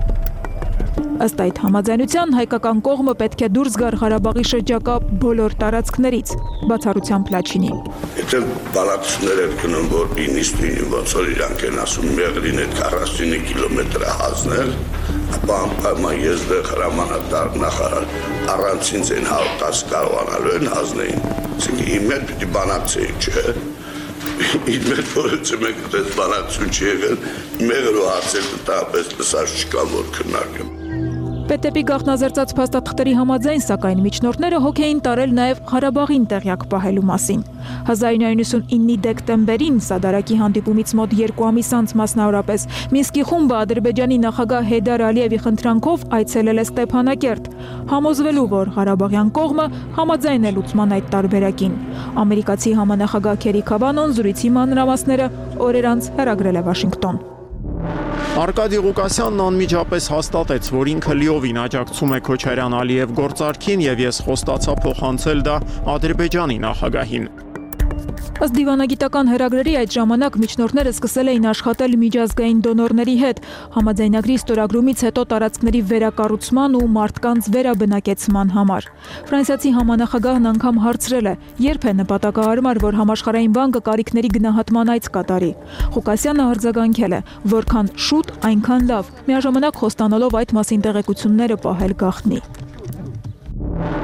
Ըստ այդ համաձայնության հայկական կողմը պետք է դուրս գար Ղարաբաղի շրջակա բոլոր տարածքներից, բացառությամբ Լաչինի։ Եթե բանակցություններ են գնում, որ իննսուն ոնց որ իրանք են ասում Մեղրին այդ քառասուն կիլոմետր հասնել, ապա անպայման ես դեռ հրամանատար նախարար առանցին ցեն հաղթած կարողանալու են հասնեին։ Այսինքն իմ հետ պիտի բանակցեին, չէ՞։ Իմ հետ որը մենք դες բանակցություն չի եղել, Մեղրու հարցերը տապես լսած չկան, որ քննարկեմ։ Պետեպի գաղտնազերծած փաստաթղթերի համաձայն, սակայն միջնորդները հոգ էին տարել նաև Ղարաբաղին տեղյակ պահելու մասին։ հազար ինը հարյուր նոյնինի դեկտեմբերին Սադարակի հանդիպումից մոտ երկու ամիս անց մասնավորապես Մինսկի խումբը Ադրբեջանի նախագահ Հեյդար Ալիևի խնդրանքով այցելել է Ստեփանակերտ, համոզվելու, որ Ղարաբաղյան կողմը համաձայն է լուծման այդ տարբերակին։ Ամերիկացի համանախագահ Քերի Քավանոն զրույցի մանրամասները օրեր անց հեռագրել է Վաշինգտոն։ Արկադի Ղուկասյանն անմիջապես հաստատեց, որ ինքը լիովին աջակցում է Քոչարյան-Ալիև գործարքին եւ ես խոստացա փոխանցել դա Ադրբեջանի նախագահին։ Ըստ դիվանագիտական հրագրերի այդ ժամանակ միջնորդները սկսել էին աշխատել միջազգային դոնորների հետ, համաձայնագրի ստորագրումից հետո տարածքների վերակառուցման ու մարդկանց վերաբնակեցման համար։ Ֆրանսիացի համանախագահն անգամ հարցրել է, երբ է նպատակահարմար, որ համաշխարհային բանկը կարիքների գնահատման այց կատարի։ Ղուկասյանը արձագանքել է, որքան շուտ, այնքան լավ, միաժամանակ խոստանալով այդ մասին տեղեկությունները պահել գաղտնի։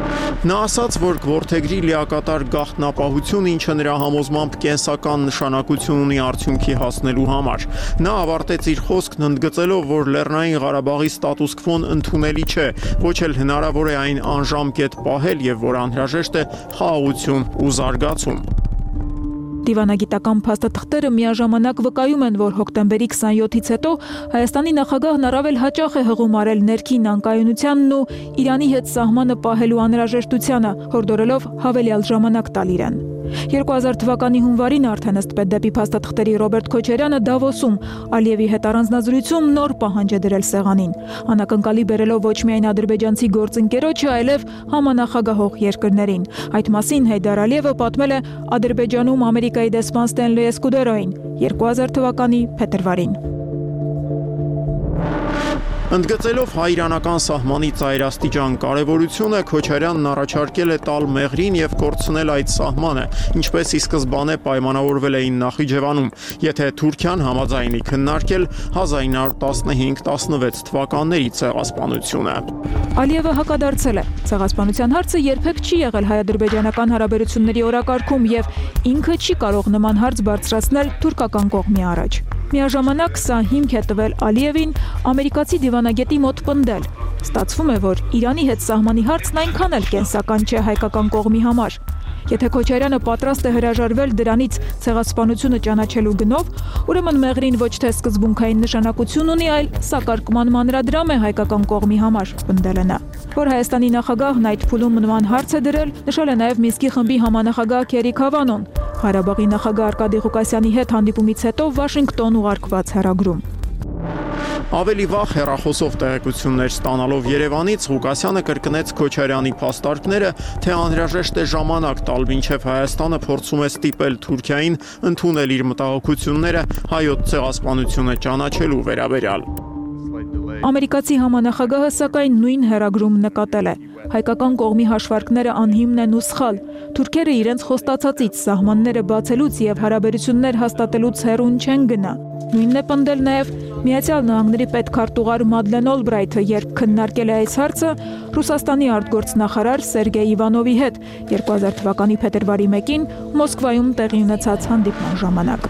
Նա ասաց, որ որդեգրի լիակատար գաղտնապահություն, ինչը նրա համոզմամբ կենսական նշանակություն ունի արդյունքի հասնելու համար։ Նա ավարտեց իր խոսքն ընդգծելով, որ Լեռնային Ղարաբաղի ստատուս քվոն ընդունելի չէ, ոչ էլ հնարավոր է այն անժամկետ պահել եւ որ անհրաժեշտ է խաղաղություն ու զարգացում։ Դիվանագիտական փաստաթղթերը միաժամանակ վկայում են, որ հոկտեմբերի քսանյոթից հետո Հայաստանի նախագահն առավել հաճախ է հղում արել ներքին անկայունությանն ու Իրանի հետ սահմանը պահելու անհրաժեշտությանը, հորդորելով հավելյալ ժամանակ տալ իրեն։ երկու հազար թվականի հունվարին արդեն ըստ Պետդեպի փաստաթղթերի Ռոբերտ Քոչարյանը Դավոսում Ալիևի հետ առանձնազրույցում նոր պահանջ է դրել սեղանին, անակնկալի բերելով ոչ միայն ադրբեջանցի գործընկերոջը, այլև համանախագահող երկրներին։ Այդ մասին Հեյդար Ալիևը պատմել է Ադրբեջանում Ամերիկայի դեսպան Ստենլի Էսկուդերոին երկու հազար թվականի փետրվարին։ Ընդգծելով հայ-իրանական սահմանի ծայրաստիճան կարևորությունը, Քոչարյանն առաջարկել է տալ Մեղրին եւ կորցնել այդ սահմանը, ինչպես ի սկզբանե պայմանավորվել էին Նախիջևանում, եթե Թուրքիան համաձայնի քննարկել հազար ինը հարյուր տասնհինգ տասնվեց թվականների ցեղասպանությունը։ Ալիևը հակադարձել է. ցեղասպանության հարցը երբեք չի եղել հայ-ադրբեջանական հարաբերությունների օրակարգում եւ ինքը չի կարող նման հարց բարձրացնել թուրքական կողմի առաջ։ Միաժամանակ սա հիմք է տվել Ալիևին ամերիկացի դիվանագետի մոտ պնդել։ Ստացվում է, որ Իրանի հետ սահմանի հարցն այնքան էլ կենսական չէ հայկական կողմի համար։ Եթե Քոչարյանը պատրաստ է հրաժարվել դրանից ցեղասպանությունը ճանաչելու գնով, ուրեմն Մեղրին ոչ թե սկզբունքային նշանակություն ունի, այլ սակարկման մանրադրամ է հայկական կողմի համար, պնդել է նա։ Որ Հայաստանի նախագահն այդ փուլում նման հարց է դրել, նշել է նաև Մինսկի խմբի համանախագահ Քերի Քավանոն, Ղարաբաղի նախագահ Արկադի Ղուկասյանի հետ հանդիպումից հետո Վաշինգտոն ուղարկված հեռագրում։ Ավելի վաղ հեռախոսով տեղեկություններ ստանալով Երևանից, Ղուկասյանը կրկնեց Քոչարյանի փաստարկները, թե անհրաժեշտ է ժամանակ տալ, մինչև Հայաստանը փորձում է ստիպել Թուրքիային ընդունել իր մտահոգությունները հայոց ցեղասպանությունը ճանաչելու վերաբերյալ։ Ամերիկացի համանախագահը սակայն նույն հեռագրում նկատել է. հայկական կողմի հաշվարկները անհիմն են ու սխալ։ Թուրքերը իրենց խոստացածից սահմանները բացելուց եւ հարաբերություններ հաստատելուց հեռուն չեն գնա։ Նույնն է պնդել նաև Միացյալ Նահանգների պետքարտուղար Մադլեն Օլբրայթը, երբ քննարկել է այս հարցը Ռուսաստանի արտգործնախարար Սերգեյ Իվանովի հետ երկու հազար թվականի փետրվարի մեկին Մոսկվայում տեղի ունեցած հանդիպման ժամանակ։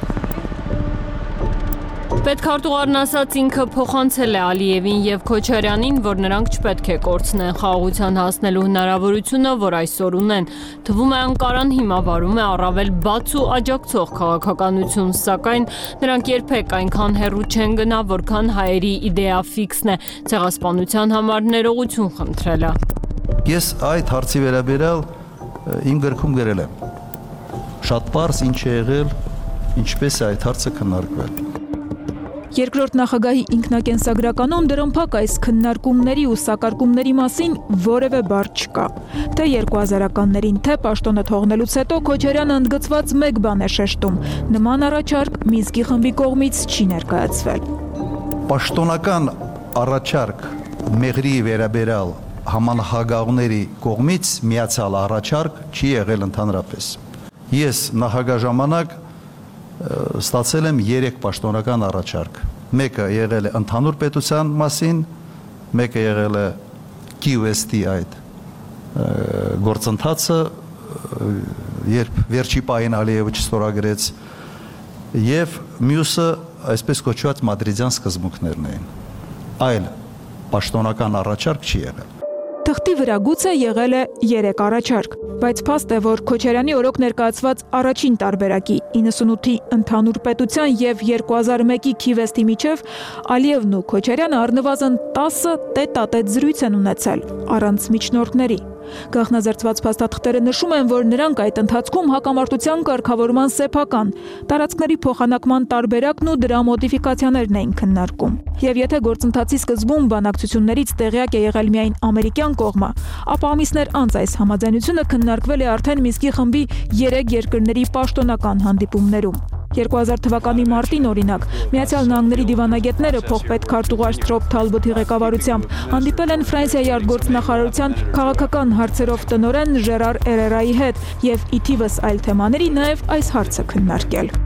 Պետքարտուղարն ասաց ինքը փոխանցել է Ալիևին եւ Քոչարյանին, որ նրանք չպետք է կորցնեն խաղաղության հասնելու հնարավորությունը, որ այսօր ունեն։ Թվում է Անկարան հիմավարում է առավել բաց ու աջակցող քաղաքականություն, սակայն նրանք երբեք այնքան հեռու չեն գնա, որքան հայերի իդեա ֆիքսն է ցեղասպանության համար ներողություն խնդրելը։ Ես այդ հարցի վերաբերյալ իմ գրքում գրել եմ։ Շատ պարզ ինչ է եղել, ինչպես է այդ հարցը քննարկվել։ Երկրորդ նախագահի ինքնակենսագրականում դրամփակ այս քննարկումների ու սակարկումների մասին որևէ բառ չկա։ Թե երկու հազարականներին, թե պաշտոնը թողնելուց հետո Քոչարյանը ընդգծված մեկ բան է շեշտում. նման առաջարկ Մինսկի խմբի կողմից չի ներկայացվել։ Պաշտոնական առաջարկ Մեղրի վերաբերյալ համանախագահների կողմից միացյալ առաջարկ չի եղել ընդհանրապես։ Ես նախագահ ժամանակ ստացել եմ երեք պաշտոնական առաջարկ։ Մեկը եղել է ընդհանուր պետության մասին, մեկը եղել է Q-West-ի այդ գործընթացը, երբ վերջի պահին Ալիևը չստորագրեց, եւ մյուսը այսպես կոչված մադրիդյան սկզբունքներն էին։ Այլ պաշտոնական առաջարկ չի եղել։ Թղթի վրա գուցե եղել է երեք առաջարկ, բայց փաստ է, որ Քոչարյանի օրոք ներկայացված առաջին տարբերակի իննսունութի ընդհանուր պետության եւ երկու հազար մեկի Քիվեստի միջև Ալիևն ու Քոչարյանը առնվազն տասը տետ-ա-տետ զրույց են ունեցել առանց միջնորդների։ Գաղտնազերծված փաստաթղթերը նշում են, որ նրանք այդ ընթացքում հակամարտության կարգավորման սեփական, տարածքների փոխանակման տարբերակն ու դրա մոդիֆիկացիաներն էին քննարկում։ Եվ եթե գործընթացի սկզբում բանակցություններից տեղյակ է եղել միայն ամերիկյան կողմը, ապա ամիսներ անց այս համաձայնությունը քննարկվել է արդեն Մինսկի խմբի երեք երկրների պաշտոնական հանդիպումներում։ երկու հազար թվականի մարտին օրինակ Միացյալ Նահանգների դիվանագետները փոխպետքարտուղար Ստրոփ Թալբոթի ղեկավարությամբ հանդիպել են Ֆրանսիայի արտգործնախարարության քաղաքական հարցերով տնօրեն Ժերար Էրերայի հետ եւ ի թիվս այլ թեմաների նաեւ այս հարցը քննարկել։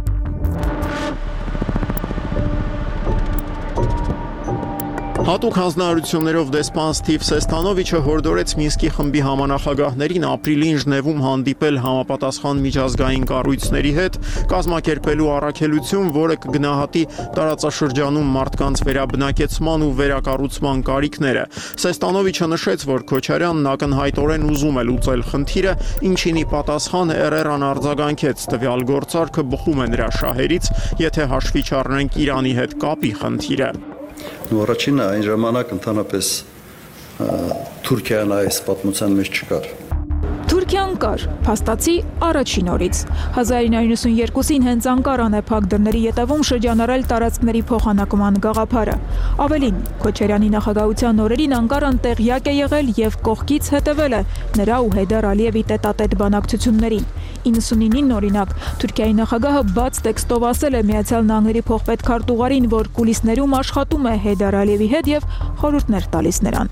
Հատուկ հանձնարարություններով դեսպան Սթիվ Սեստանովիչը հորդորեց Մինսկի խմբի համանախագահներին ապրիլին Ժնևում հանդիպել համապատասխան միջազգային կառույցների հետ, կազմակերպելու առաքելություն, որը կգնահատի տարածաշրջանում մարդկանց վերաբնակեցման ու վերակառուցման կարիքները։ Սեստանովիչը նշեց, որ Քոչարյանն ակնհայտորեն ուզում է լուծել խնդիրը, ինչին ի պատասխան Էրերան արձագանքեց, տվյալ գործարքը բխում է նրա շահերից, եթե հաշվի չառնենք Իրանի հետ կապի խնդիրը։ Ու առաջինը այն ժամանակ ընդհանրապես Թուրքիան այս պատմության մեջ չկար։ Թուրքիան կար, փաստացի առաջին օրից։ հազար ինը հարյուր նվսանյոթին հենց Անկարան է փակ դռների ետևում շրջանառել տարածքների փոխանակման գաղափարը։ Ավելին, Քոչարյանի նախագահության օրերին Անկարան տեղյակ է եղել եւ կողքից հետևել է նրա ու Հեյդար Ալիևի տետատետ բանակցություններին։ իննսունինին օրինակ, Թուրքիայի նախագահը բաց տեքստով ասել է Միացյալ Նահանգների փոխպետ քարտուղարին, որ կուլիսներում աշխատում է Հեյդար Ալիևի հետ եւ խորհուրդներ տալիս նրան։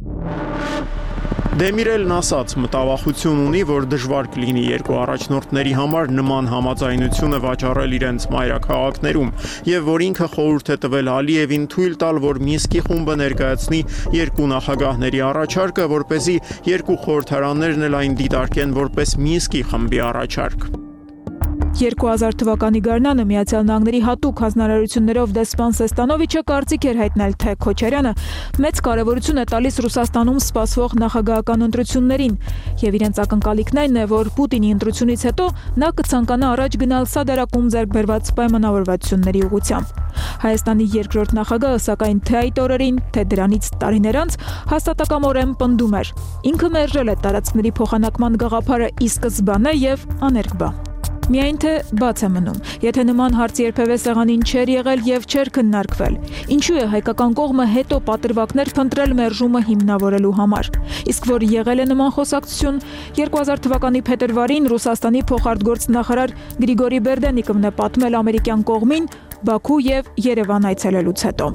Դեմիրելն ասաց, մտավախություն ունի, որ դժվար կլինի երկու առաջնորդների համար նման համաձայնությունը վաճառել իրենց մայրաքաղաքներում, եւ որ ինքը խորհուրդ է տվել Ալիևին թույլ տալ, որ Մինսկի խումբը ներկայացնի երկու նախագահների առաջարկը, որպեսզի երկու խորհրդարաններն էլ այն դիտարկեն որպես Մինսկի խմբի առաջարկ։ երկու հազար թվականի գարնանը Միացյալ Նահանգների հատուկ հանձնարարություններով դեսպան Սեստանովիչը կարծիք էր հայտնել, թե Քոչարյանը մեծ կարևորություն է տալիս Ռուսաստանում սպասվող նախագահական ընտրություններին, եւ իրենց ակնկալիքն այն է, որ Պուտինի ընտրությունից հետո նա կցանկանա առաջ գնալ Սադարակում ձեռք բերված պայմանավորվածությունների ուղղությամբ։ Հայաստանի երկրորդ նախագահը, սակայն թե այդ օրերին, թե դրանից տարիներ անց հաստատակամորեն պնդում էր. ինքը մերժել է տարածքների փոխանակման գաղափարը ի սկզբանե եւ աներկբա։ Միայն թե բաց է մնում, եթե նման հարց երբևէ սեղանին չէր եղել եւ չէր քննարկվել, ինչու է հայկական կողմը հետո պատրվակներ փնտրել մերժումը հիմնավորելու համար։ Իսկ որ եղել է նման խոսակցություն, երկու հազար թվականի փետրվարին Ռուսաստանի փոխարտգործնախարար Գրիգորի Բերդենիկովն է պատմել ամերիկյան կողմին Բաքու եւ Երևան այցելելուց հետո։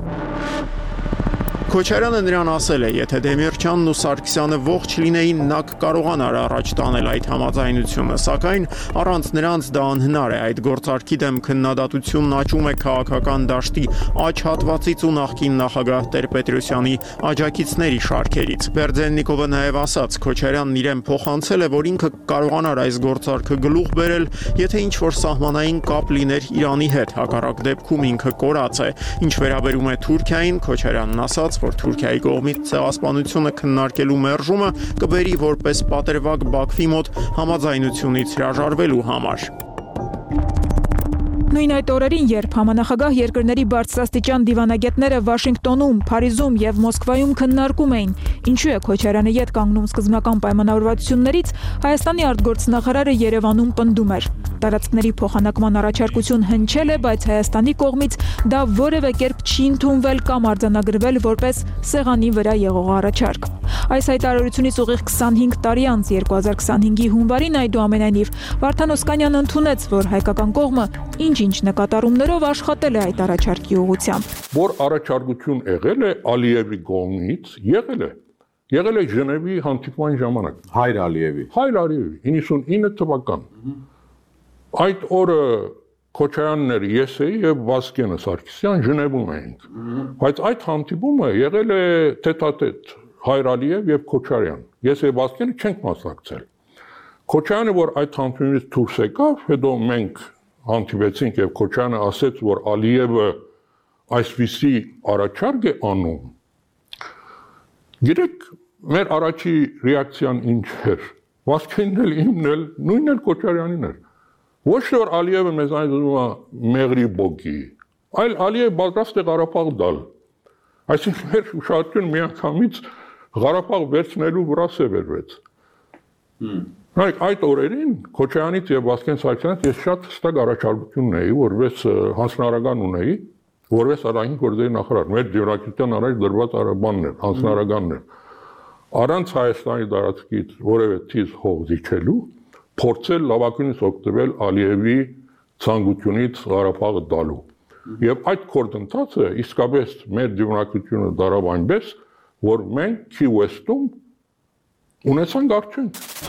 Քոչարյանը նրան ասել է, եթե Դեմիրճյանն ու Սարգսյանը ողջ լինեին, նա կկարողանար առաջ տանել այդ համաձայնությունը, սակայն առանց նրանց դա անհնար է, այդ գործարքի դեմ քննադատությունն աճում է քաղաքական դաշտի աջ հատվածից ու նախկին նախագահ Տեր-Պետրոսյանի աջակիցների շարքերից։ Բերդեննիկովը նաև ասաց, Քոչարյանն իրեն փոխանցել է, որ ինքը կկարողանար այս գործարքը գլուխ բերել, եթե ինչ-որ սահմանային կապ լիներ Իրանի հետ, հակառակ դեպքում ինքը կորած է։ Ինչ վերաբերում է Թուրքիային, Քոչարյանն ասաց, որ Թուրքիայի կողմից ցեղասպանությունը քննարկելու մերժումը կբերի որպես պատրվակ Բաքվի մոտ համաձայնությունից հրաժարվելու համար։ Նույն այդ օրերին, երբ համանախագահ երկրների բարձրաստիճան դիվանագետները Վաշինգտոնում, Փարիզում եւ Մոսկվայում քննարկում էին, ինչու է Քոչարյանը յետ կանգնում սկզբնական պայմանավորվածություններից, Հայաստանի արտգործնախարարը Երևանում պնդում էր. տարածքների փոխանակման առաջարկություն հնչել է, բայց Հայաստանի կողմից դա որևէ կերպ չի ընդունվել կամ արձանագրվել որպես սեղանի վրա եղող առաջարկ։ Այս հայտարարությունից ուղիղ քսանհինգ տարի անց երկու հազար քսանհինգի հունվարին այդուամենայնիվ Վարդան Օսկանյանը ընդունեց, որ հայկական կողմը ինչ-ինչ նկատառումներով աշխատել է այդ առաջարկի ուղղությամբ։ Որ առաջարկություն եղել է Ալիևի կողմից, եղել է։ Եղել է Ժնևի հանդիպման ժամանակ։ Հայր Ալիևի։ Հայր Ալիևի, իննսունինը թվական։ Այդ օրը Քոչարյանն էր, ես էի եւ Վասկենը Սարգսյան Ժնևում էինք։ Բայց այդ հանդիպումը եղել է տետատետ Հայր Ալիև եւ Քոչարյան։ Ես եւ Վասկենը չենք մասնակցել։ Քոչարյանը, որ այդ հանդիպումից դուրս եկավ, հետո մենք հանդիպեցինք եւ Քոչարյանը ասեց, որ Ալիևը այսպիսի առաջարկ է անում։ Գիտեք, մեր առաջի ռեակցիան ինչ էր։ Վասկենն էլ իմն էլ, նույնն էլ Քոչարյանին էր։ Ոչ թե որ Ալիևը մեզ այն դնում է մեղրի բոգի, այլ Ալիևը պատրաստ է Ղարաբաղ դալ։ Այսինքն մեր ուշադրությունը միանգամից Ղարաբաղ վերցնելու վրա սևեռվեց։ Նայեք, այդ օրերին Քոչարյանից եւ Վասկեն Սարգսյանից ես շատ հստակ առաջարկություն ունեի, որպես հանձնարարական ունեի, որպես արագին գործերի նախարար, մեր դիվանագիտության առաջ դրված արաբանն էր, հանձնարարականն էր։ Առանց Հայաստանի տարածքից որևէ թիզ հող զիջելու, փորձել լավագույնս օգտվել Ալիևի ցանկությունից Ղարաբաղը դալու։ Եվ այդ գործընթացը իսկապես մեր դիվանագիտությունը դարավ այնպես, որ մենք Key West-ում ունեցանք արդյունք։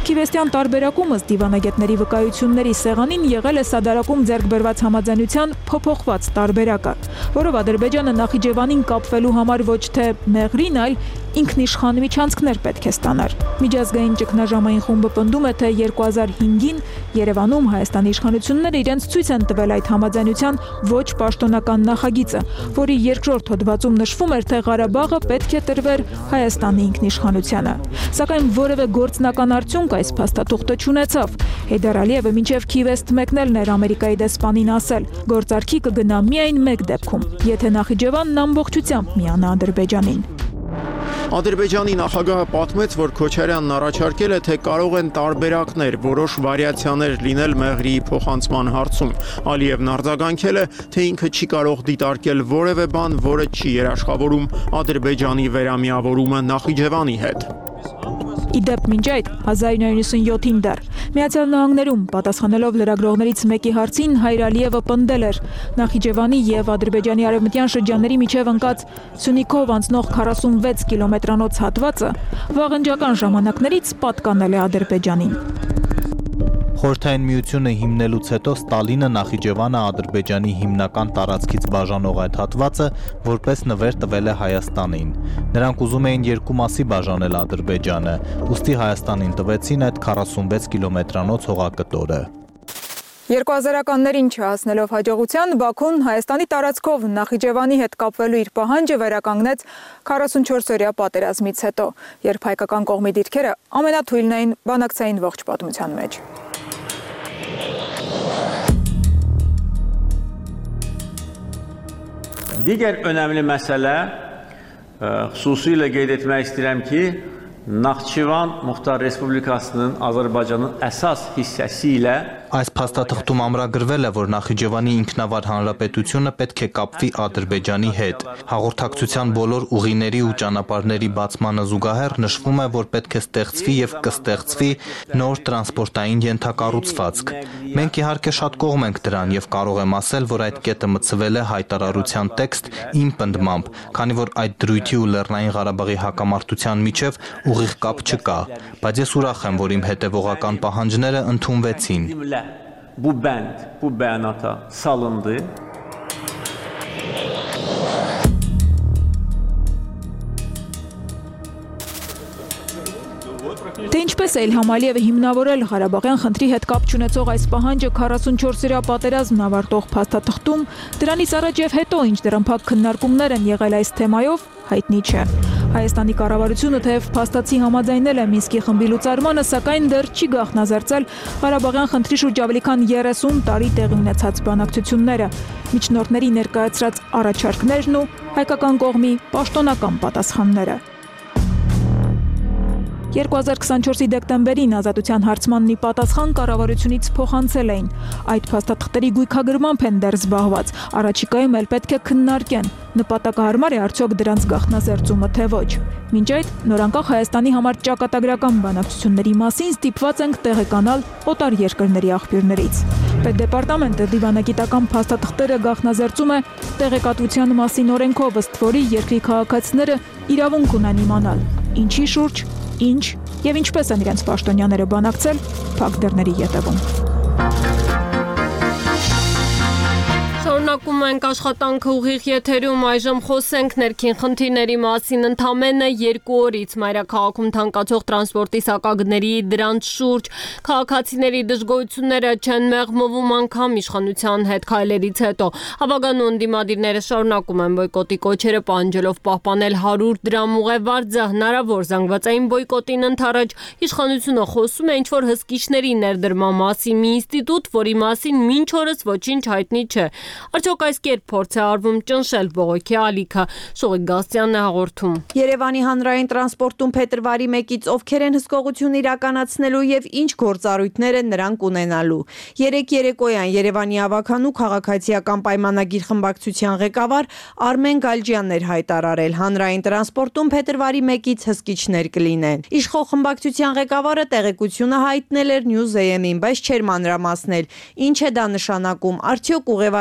Քիվեստյան տարբերակում ըստ դիվանագետների վկայությունների սեղանին եղել է սադարակում ձեռք բերված համաձայնության փոփոխված տարբերակը, որով Ադրբեջանը Նախիջևանին կապվելու համար ոչ թե մեղրին, այլ ինքնիշխան միջանցքներ պետք է ստանար։ Միջազգային ճգնաժամային խումբը պնդում է, թե երկու հազար հինգին Երևանում Հայաստանի իշխանությունները իրենց ցույց են տվել այդ համաձայնության ոչ պաշտոնական նախագիծը, որի երկրորդ հոդվածում նշվում էր, թե Ղարաբաղը պետք է տրվեր Հայաստանի ինքնիշխանությանը։ Սակայն որևէ գործնական արդյունք այս փաստաթուղթը չունեցավ։ Հեյդար Ալիևը մինչև Քիվեստ մեկնելն էր Ամերիկայի դեսպանին ասել. գործարքի կգնա միայն մեկ դեպքում, եթե Նախիջևանն ամբողջությամբ միանա Ադրբեջանին։ Ադրբեջանի նախագահը պատմեց, որ Քոչարյանն առաջարկել է, թե կարող են տարբերակներ, որոշ վարիացիաներ լինել մեղրի փոխանցման հարցում։ Ալիևն արձագանքել է, թե ինքը չի կարող դիտարկել որևէ բան, որը չի երաշխավորում Ադրբեջանի վերամիավորումը Նախիջևանի հետ։ Իդեպ մինչ այդ հազար իննսուն նվաթ դեռ Միացյալ Նահանգներում պատասխանելով լրագրողներից մեկի հարցին Հայր Ալիևը պնդել էր Նախիջևանի եւ Ադրբեջանի արևմտյան շրջանների միջև ընկած Սյունիքով անցնող քառասունվեց կիլոմետրանոց հատվածը վաղնջական ժամանակներից պատկանել է Ադրբեջանին։ Խորհրդային միությունը հիմնելուց հետո Ստալինը Նախիջևանը Ադրբեջանի հիմնական տարածքից բաժանող այդ հատվածը որպես նվեր տվել է Հայաստանին։ Նրանք ուզում էին երկու մասի բաժանել Ադրբեջանը, ուստի Հայաստանին տվեցին այդ քառասունվեց կիլոմետրանոց հողակտորը։ երկու հազարականներին չհասնելով հաջողության Բաքուն Հայաստանի տարածքով Նախիջևանի հետ կապվելու իր պահանջը վերականգնեց քառասունչորսօրյա պատերազմից հետո, երբ հայկական կողմի դիրքերը ամենաթույլն էին բանակցային ողջ պատմության մեջ։ Digər önəmli məsələ, xüsusilə qeyd etmək istəyirəm ki, Naxçıvan Muxtar Respublikasının Azərbaycanın əsas hissəsi ilə Այս փաստաթղթում ամրագրվել է, որ Նախիջևանի ինքնավար հանրապետությունը պետք է կապվի Ադրբեջանի հետ։ Հաղորդակցության բոլոր ուղիների ու ճանապարհների բացմանը զուգահեռ նշվում է, որ պետք է ստեղծվի եւ կստեղծվի նոր տրանսպորտային ենթակառուցվածք։ Մենք իհարկե շատ կողմ ենք դրան եւ կարող եմ ասել, որ այդ կետը մտցվել է հայտարարության տեքստ իմ պնդմամբ, քանի որ այդ դրույթի ու Լեռնային Ղարաբաղի հակամարտության միջև ուղիղ կապ չկա, բայց ես ուրախ եմ, որ իմ հետևողական պահանջները ընդունվեցին։ Bu bənd, bu bəyanata salındı. Թե ինչպես է Իլհամ Ալիևը հիմնավորել Ղարաբաղյան խնդրի հետ կապ չունեցող այս պահանջը քառասունչորսօրյա պատերազմն ավարտող փաստաթղթում, դրանից առաջ եւ հետո ինչ դրամփակ քննարկումներ են եղել այս թեմայով, հայտնի չէ։ Հայաստանի կառավարությունը թեև փաստացի համաձայնել է Մինսկի խմբի լուծարմանը, սակայն դեռ չի գաղտնազերծել Ղարաբաղյան խնդրի շուրջ ավելի քան երեսուն տարի տեղի ունեցած բանակցությունները, միջնորդների ներկայացրած առաջարկներն ու հայկական կողմի պաշտոնական պատասխանները։ երկու հազար քսանչորսի դեկտեմբերին ազատության հարցմանն ի պատասխան կառավարությունից փոխանցել էին։ Այդ փաստաթղթերի գույքագրմամբ են դեռ զբաղված, առաջիկայում էլ պետք է քննարկեն, նպատակահարմար է արդյոք դրանց գաղտնազերծումը թե ոչ։ Մինչ այդ նորանկախ Հայաստանի համար ճակատագրական բանակցությունների մասին ստիպված ենք տեղեկանալ օտար երկրների աղբյուրներից։ Պետդեպարտամենտը դիվանագիտական փաստաթղթերը գաղտնազերծում է տեղեկատվության մասին օրենքով, ըստ որի երկրի քաղաքացիները իրավունք ունեն իմանալ ինչի շուրջ, ինչ եւ ինչպես են իրենց պաշտոնյաները բանակցել փակ դռների ետևում։ Շարունակում ենք աշխատանքը ուղիղ եթերում, այժմ խոսենք ներքին խնդիրների մասին։ Ընդամենը երկու օրից մայրաքաղաքում թանկացող տրանսպորտի սակագների դրանց շուրջ քաղաքացիների դժգոհությունները չեն մեղմովում անգամ իշխանության հետ քայլերից հետո։ Հավագանու ընդդիմադիրները շարունակում են բոյկոտի կոչերը, պահանջելով պահպանել հարյուր դրամ ուղևարձը։ Հնարավոր զանգվածային բոյկոտին ընդառաջ իշխանությունը խոսում է ինչ-որ հսկիչների ներդրման մասին մի ինստիտուտ, որի մասին մինչ օրս ոչինչ հայտնի չէ։ Արդյոք այս կերպ փորձ է արվում ճնշել բողոքի ալիքը։ Շողիկ Գասյանն է հաղորդում։ Երևանի հանրային տրանսպորտում փետրվարի մեկից ովքեր են հսկողություն իրականացնելու եւ ինչ գործառույթներ են նրանք ունենալու։ Երեք երեկոյան Երևանի ավականու քաղաքացիական պայմանագիր խմբակցության ղեկավար Արմեն Գալջյանն էր հայտարարել, հանրային տրանսպորտում փետրվարի մեկից հսկիչներ կլինեն։ Իշխող խմբակցության ղեկավարը տեղեկությունը հայտնել էր News A M-ին, բայց չէր մանրամասնել, ինչ է դա նշանակում, արդյոք ուղևարձի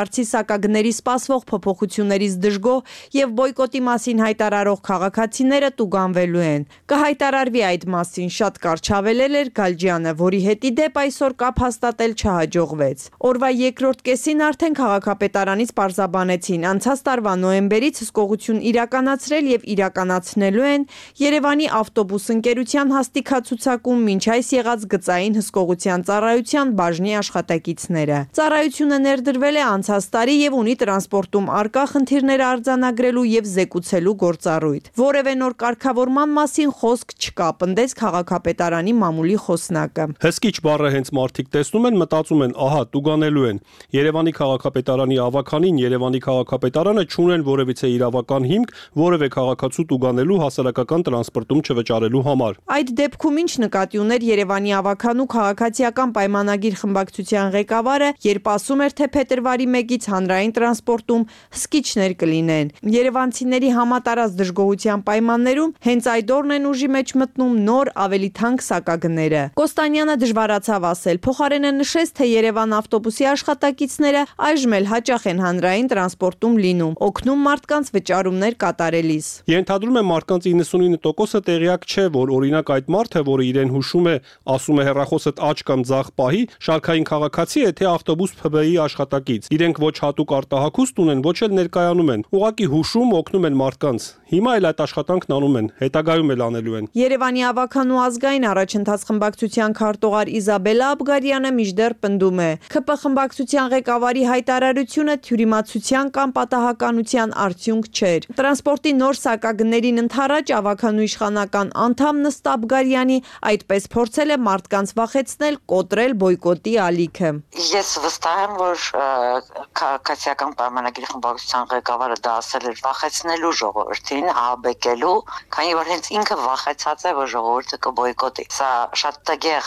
սակագների սպասվող փոփոխություններից դժգոհ եւ բոյկոտի մասին հայտարարող քաղաքացիները տուգանվելու են։ Կհայտարարվի այդ մասին, շատ կարճ հավելել էր Գալջյանը, որի հետ ի դեպ այսօր կապ հաստատել չհաջողվեց։ Օրվա երկրորդ կեսին արդեն քաղաքապետարանից պարզաբանեցին, անցած տարվա նոյեմբերից հսկողություն իրականացրել եւ իրականացնելու են Երևանի ավտոբուս ընկերության հաստիքացուցակում մինչ այս եղած գծային հսկողության ծառայության բաժնի աշխատակիցները։ Ծառայությունը ներդրվել է անցած տարի եւ ունի տրանսպորտում արկա խնդիրներ արձանագրելու եւ զեկուցելու գործառույթ։ Որևէ նոր կարգավորման մասին խոսք չկա, պնդեց քաղաքապետարանի մամուլի խոսնակը։ Հսկիչ բառը հենց մարդիկ տեսնում են, մտածում են, ահա, տուգանելու են։ Երևանի քաղաքապետարանի ավականին, Երևանի քաղաքապետարանը չունեն որևիցե իրավական հիմք որևէ քաղաքացու տուգանելու հասարակական տրանսպորտում չվճարելու համար։ Այդ դեպքում ինչ նկատի ուներ Երևանի ավականու քաղաքացիական պայմանագիր խմբակցության ղեկավարը, երբ ասում էր, թե փետրվարի մեկից հանրային տրանսպորտում հսկիչներ կլինեն։ Երևանցիների համատարած դժգոհության պայմաններում հենց այդ օրն են ուժի մեջ մտնում նոր ավելի թանկ սակագները։ Կոստանյանը դժվարացավ ասել, փոխարենը նշեց, թե Երևան ավտոբուսի աշխատակիցները այժմ էլ հաճախ են հանրային տրանսպորտում լինում, օգնում մարդկանց վճարումներ կատարելիս։ Ենթադրում եմ մարդկանց իննսունինը տոկոսը տեղյակ չէ, որ օրինակ այդ մարդը, որը իրեն հուշում է, ասում է հեռախոսդ աճ կամ ձախ պահի, շարքային քաղաքացի է, թե ավտոբուս Փ B-ի աշխատակից։ Իրենք ոչ հատուկ արտահայտություն ունեն, ոչ էլ ներկայանում են։ Ուղղակի հուշում, օգնում են մարդկանց։ Հիմա էլ այդ աշխատանքն անում են, հետագայում էլ անելու են։ Երևանի ավականու ազգային առաջընթաց խմբակցության քարտուղար Իզաբելա Աբգարյանը մինչդեռ պնդում է. K P խմբակցության ղեկավարի հայտարարությունը թյուրիմացության կամ պատահականության արդյունք չէր։ Տրանսպորտի նոր սակագներին ընդառաջ ավականու իշխանական անդամ Նստ Աբգարյանի այդպես փորձել է մարդկանց վախեցնել, կոտրել բոյկոտի ալիքը։ Ես վստահ եմ, որ քաղաքացիական պայմանագիր խմբակցության ղեկավարը դա ասել էր վախեցնելու ժողովրդին, ահաբեկելու, քանի որ հենց ինքը վախեցած է, որ ժողովուրդը կբոյկոտի։ Սա շատ տգեղ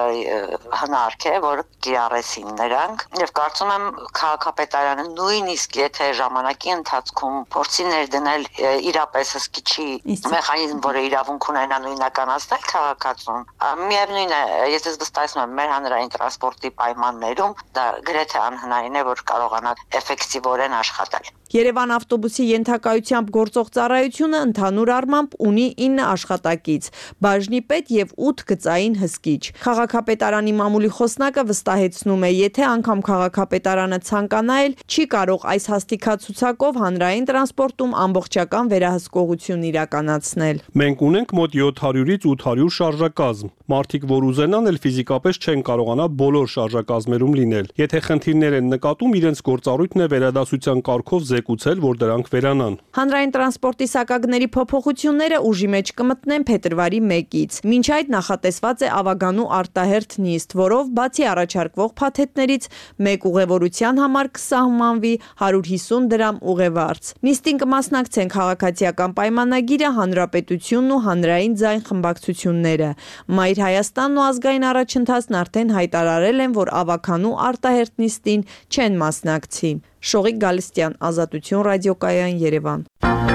հնարք է, որ կիրառեցին նրանք, եւ կարծում եմ քաղաքապետարանը նույնիսկ եթե ժամանակի ընթացքում փորձի ներդնել իրապես հսկիչի մեխանիզմ, որը իրավունք ունենա նույնականացնել քաղաքացուն, միևնույն է, ես վստահեցնում եմ, մեր հանրային տրանսպորտի պայմաններում դա գրեթե անհնարին է, որ կարողանա էֆեկտիվորեն աշխատել։ Երևան ավտոբուսի ենթակայությամբ գործող ծառայությունը ընդհանուր առմամբ ունի ինը աշխատակից, բաժնի պետ եւ ութ գծային հսկիչ։ Քաղաքապետարանի մամուլի խոսնակը վստահեցնում է, եթե անգամ քաղաքապետարանը ցանկանա էլ, չի կարող այս հաստիքացուցակով հանրային տրանսպորտում ամբողջական վերահսկողություն իրականացնել։ Մենք ունենք մոտ յոթ հարյուրից ութ հարյուր շարժակազմ։ Մարդիկ, որ ուզենան, էլ ֆիզիկապես չեն կարողանա բոլոր շարժակազմերում լինել։ Եթե խնդիրներ են նկատում, իրենց գործառույթն է վերադասության կարգով զեկուցել, որ դրանք վերանան։ Հանրային տրանսպորտի սակագների փոփոխությունները ուժի մեջ կմտնեն փետրվարի մեկից։ Մինչ այդ նախատեսված է ավագանու արտահերթ նիստ, որով բացի առաջարկվող փաթեթներից մեկ ուղևորության համար կսահմանվի հարյուր հիսուն դրամ ուղևարց։ Նիստին կմասնակցեն քաղաքացիական պայմանագիրը, հանրապետությունն ու հանրային ձայն խմբակցությունները։ Մայր Հայաստանն ու ազգային առաջընթացն արդեն հայտարարել են, որ ավականու արտահերթ նիստին չեն մասնակցի։ Շողիկ Գալստյան, Ազատություն ռադիոկայան, Երևան։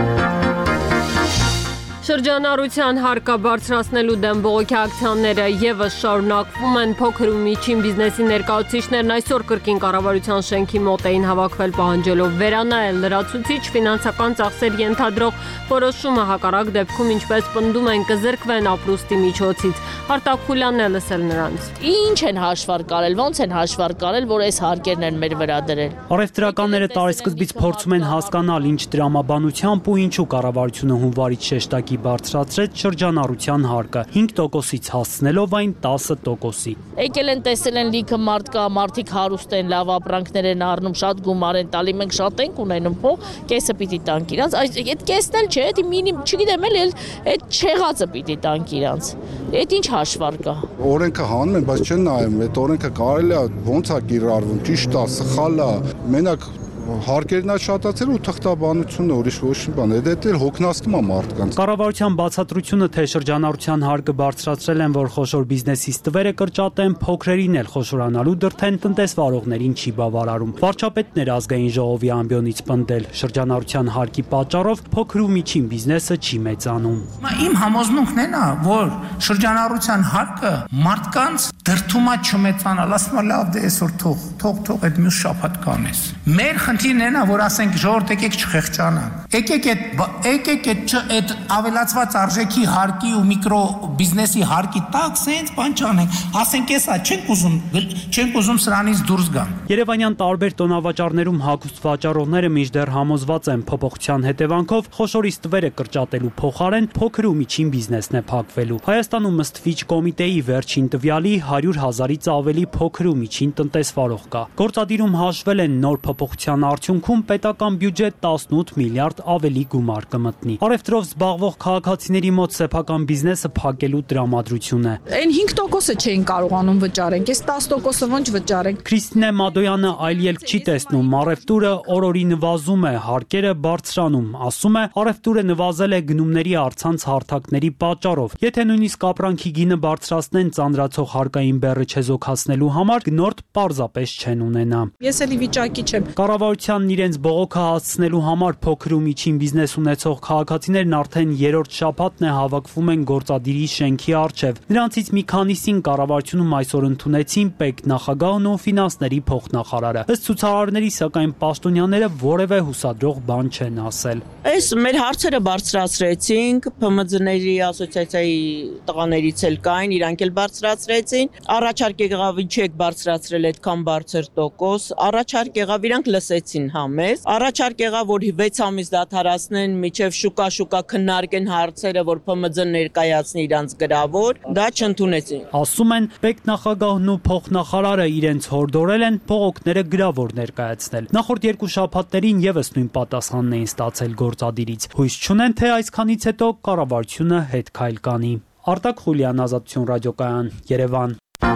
Շրջանառության հարկը բարձրացնելու դեմ բողոքի ակցիաները եւս շարունակվում են։ Փոքր ու միջին բիզնեսի ներկայացուցիչներն այսօր կրկին կառավարության շենքի մոտ էին հավաքվել պահանջելով վերանայել լրացուցիչ ֆինանսական ծախսեր ենթադրող որոշումը, հակառակ դեպքում, ինչպես պնդում են, կզրկվեն ապրուստի միջոցից։ Արտակ Խուլյանն է լսել նրանց։ Ինչ են հաշվարկարել, ոնց են հաշվարկարել, որ այս հարկերն են մեր վրա դրել։ Առևտրականները տարեսկզբից փորձում են հասկանալ ինչ դրամաբանությամբ ու ինչու կառավարությունը հունվարից շեշտակի բարձրացրեց շրջանառության հարկը հինգ տոկոսից հասցնելով այն տասը տոկոսի։ Եկել են տեսել են լիքը մարդ կա, մարդիկ հարուստ են, լավ ապրանքներ են առնում, շատ գումար են տալի, մենք շատ ենք ունենում, փող, կեսը պիտի տանք իրանց, այդ կեսն էլ չէ, դա մինիմ, չգիտեմ էլ, այդ չեղածը պիտի տանք իրանց։ Այդ ինչ հաշվարկ է։ Օրենքը հանում են, բայց չեն նայում, այդ օրենքը կարելի է ոնց է կիրառվում, ճիշտ է, սխալ է։ Մենակ հարկերն այդ շատացել ու թղթաբանությունը ուրիշ ոչ մի բան, դա էլ հոգնածում է մարդկանց։ Կառավարության բացատրությունը, թե շրջանառության հարկը բարձրացրել են, որ խոշոր բիզնեսից տվերը կրճատեն, փոքրերին էլ խոշորանալու դրթեն, տնտեսվարողներին չի բավարարում։ Վարչապետն էր ազգային ժողովի ամբիոնից պնդել, շրջանառության հարկի պատճառով փոքր ու միջին բիզնեսը չի մեծանում։ Իմ համոզմունքն է, որ շրջանառության հարկը մարդկանց դրթումա չմեծանալ, ասում լավ դե այսօր թող, թող, թող այդ մյուս շաբաթ կանես։ Մեր խնդիրն է նա, որ ասենք ժողովուրդ եկեք չխեղճանանք։ Եկեք այդ եկեք այդ այդ ավելացված արժեքի հարկի ու միկրո բիզնեսի հարկի տակ սենց բան չանենք։ Ասենք էսա չենք ուզում, չենք ուզում սրանից դուրս գան։ Երևանյան տարբեր տոնավաճառներում հագուստ վաճառողները մինչդեռ համոզված են փոփոխության հետևանքով խոշորից տվերը կրճատելու փոխարեն փոքր ու միջին բիզնեսն է փակվելու։ Հայաստանում ըստ Fitch կոմիտեի վերջին տվյալի հարյուր հազարից ավելի փոքր ու միջին տնտեսվարող կա։ Գործադիրում հաշվել են նոր փոփոխության արդյունքում պետական բյուջետ տասնութ միլիարդ ավելի գումար կմտնի։ Առևտրով զբաղվող քաղաքացիների մոտ սեփական բիզնեսը փակելու տրամադրություն է։ Այն հինգ տոկոսը չէին կարողանում վճարենք, այս տասը տոկոսը ոնց վճարենք։ Քրիստինե Մադոյանը այլ ելք չի տեսնում, առևտուրը օր-օրի նվազում է, հարկերը բարձրանում, ասում է, առևտուրը նվազել է գնումների առցանց հարթակների պատճառով։ Եթե նույնիսկ ապրանքի գինը բարձրացնեն ծանրացող հարկային բեռը չեզոքացնելու համար, գնորդ պարզապես չեն ունենա։ Ես էլի վիճակի չեմ։ Կառավարությանն իրենց բողոքը հասցնելու համար փոքր ու միջին բիզնես ունեցող քաղաքացիներն արդեն երրորդ շաբաթն է հավաքվում են գործադիրի շենքի առջև։ Նրանցից մի քանիսին կառավարությունում այսօր ընդունեցին ՊԵԿ նախագահն ու ֆինանսների փոխնախարարը։ Ըստ ցուցարարների, սակայն պաշտոնյաները որևէ հուսադրող բան չեն ասել։ Այս մեր հարցերը բարձրացրեցինք, ՓՄԶ-ների ասոցիացիայի տղաներից էլ կային, իրանք էլ բարձրացրեցին։ Առաջարկ եղավ ինչեք բարձրացրել այդքան բարձր տոկոս, առաջարկ եղավ իրանք լսեցին համես, առաջարկ եղավ որ վեց ամիս դադարեցնեն միջև շուկա-շուկա քննարկեն հարցերը, որ ՓՄԶ-ն ներկայացնի իրանց գրավոր, դա չընդունեցին։ Ասում են ՊԵԿ նախագահն ու փոխնախարարը իրենց հորդորել են փողոքները գրավոր ներկայացնել։ Նախորդ երկու շաբաթներին եւս նույն պատասխանն էին ստացել գործադիրից։ Հույս չունեն, թե այսքանից հետո կառավարությունը հետ քայլ կանի։ Արտակ Խուլյան, Ազատություն ռադիոկայան, Երևան։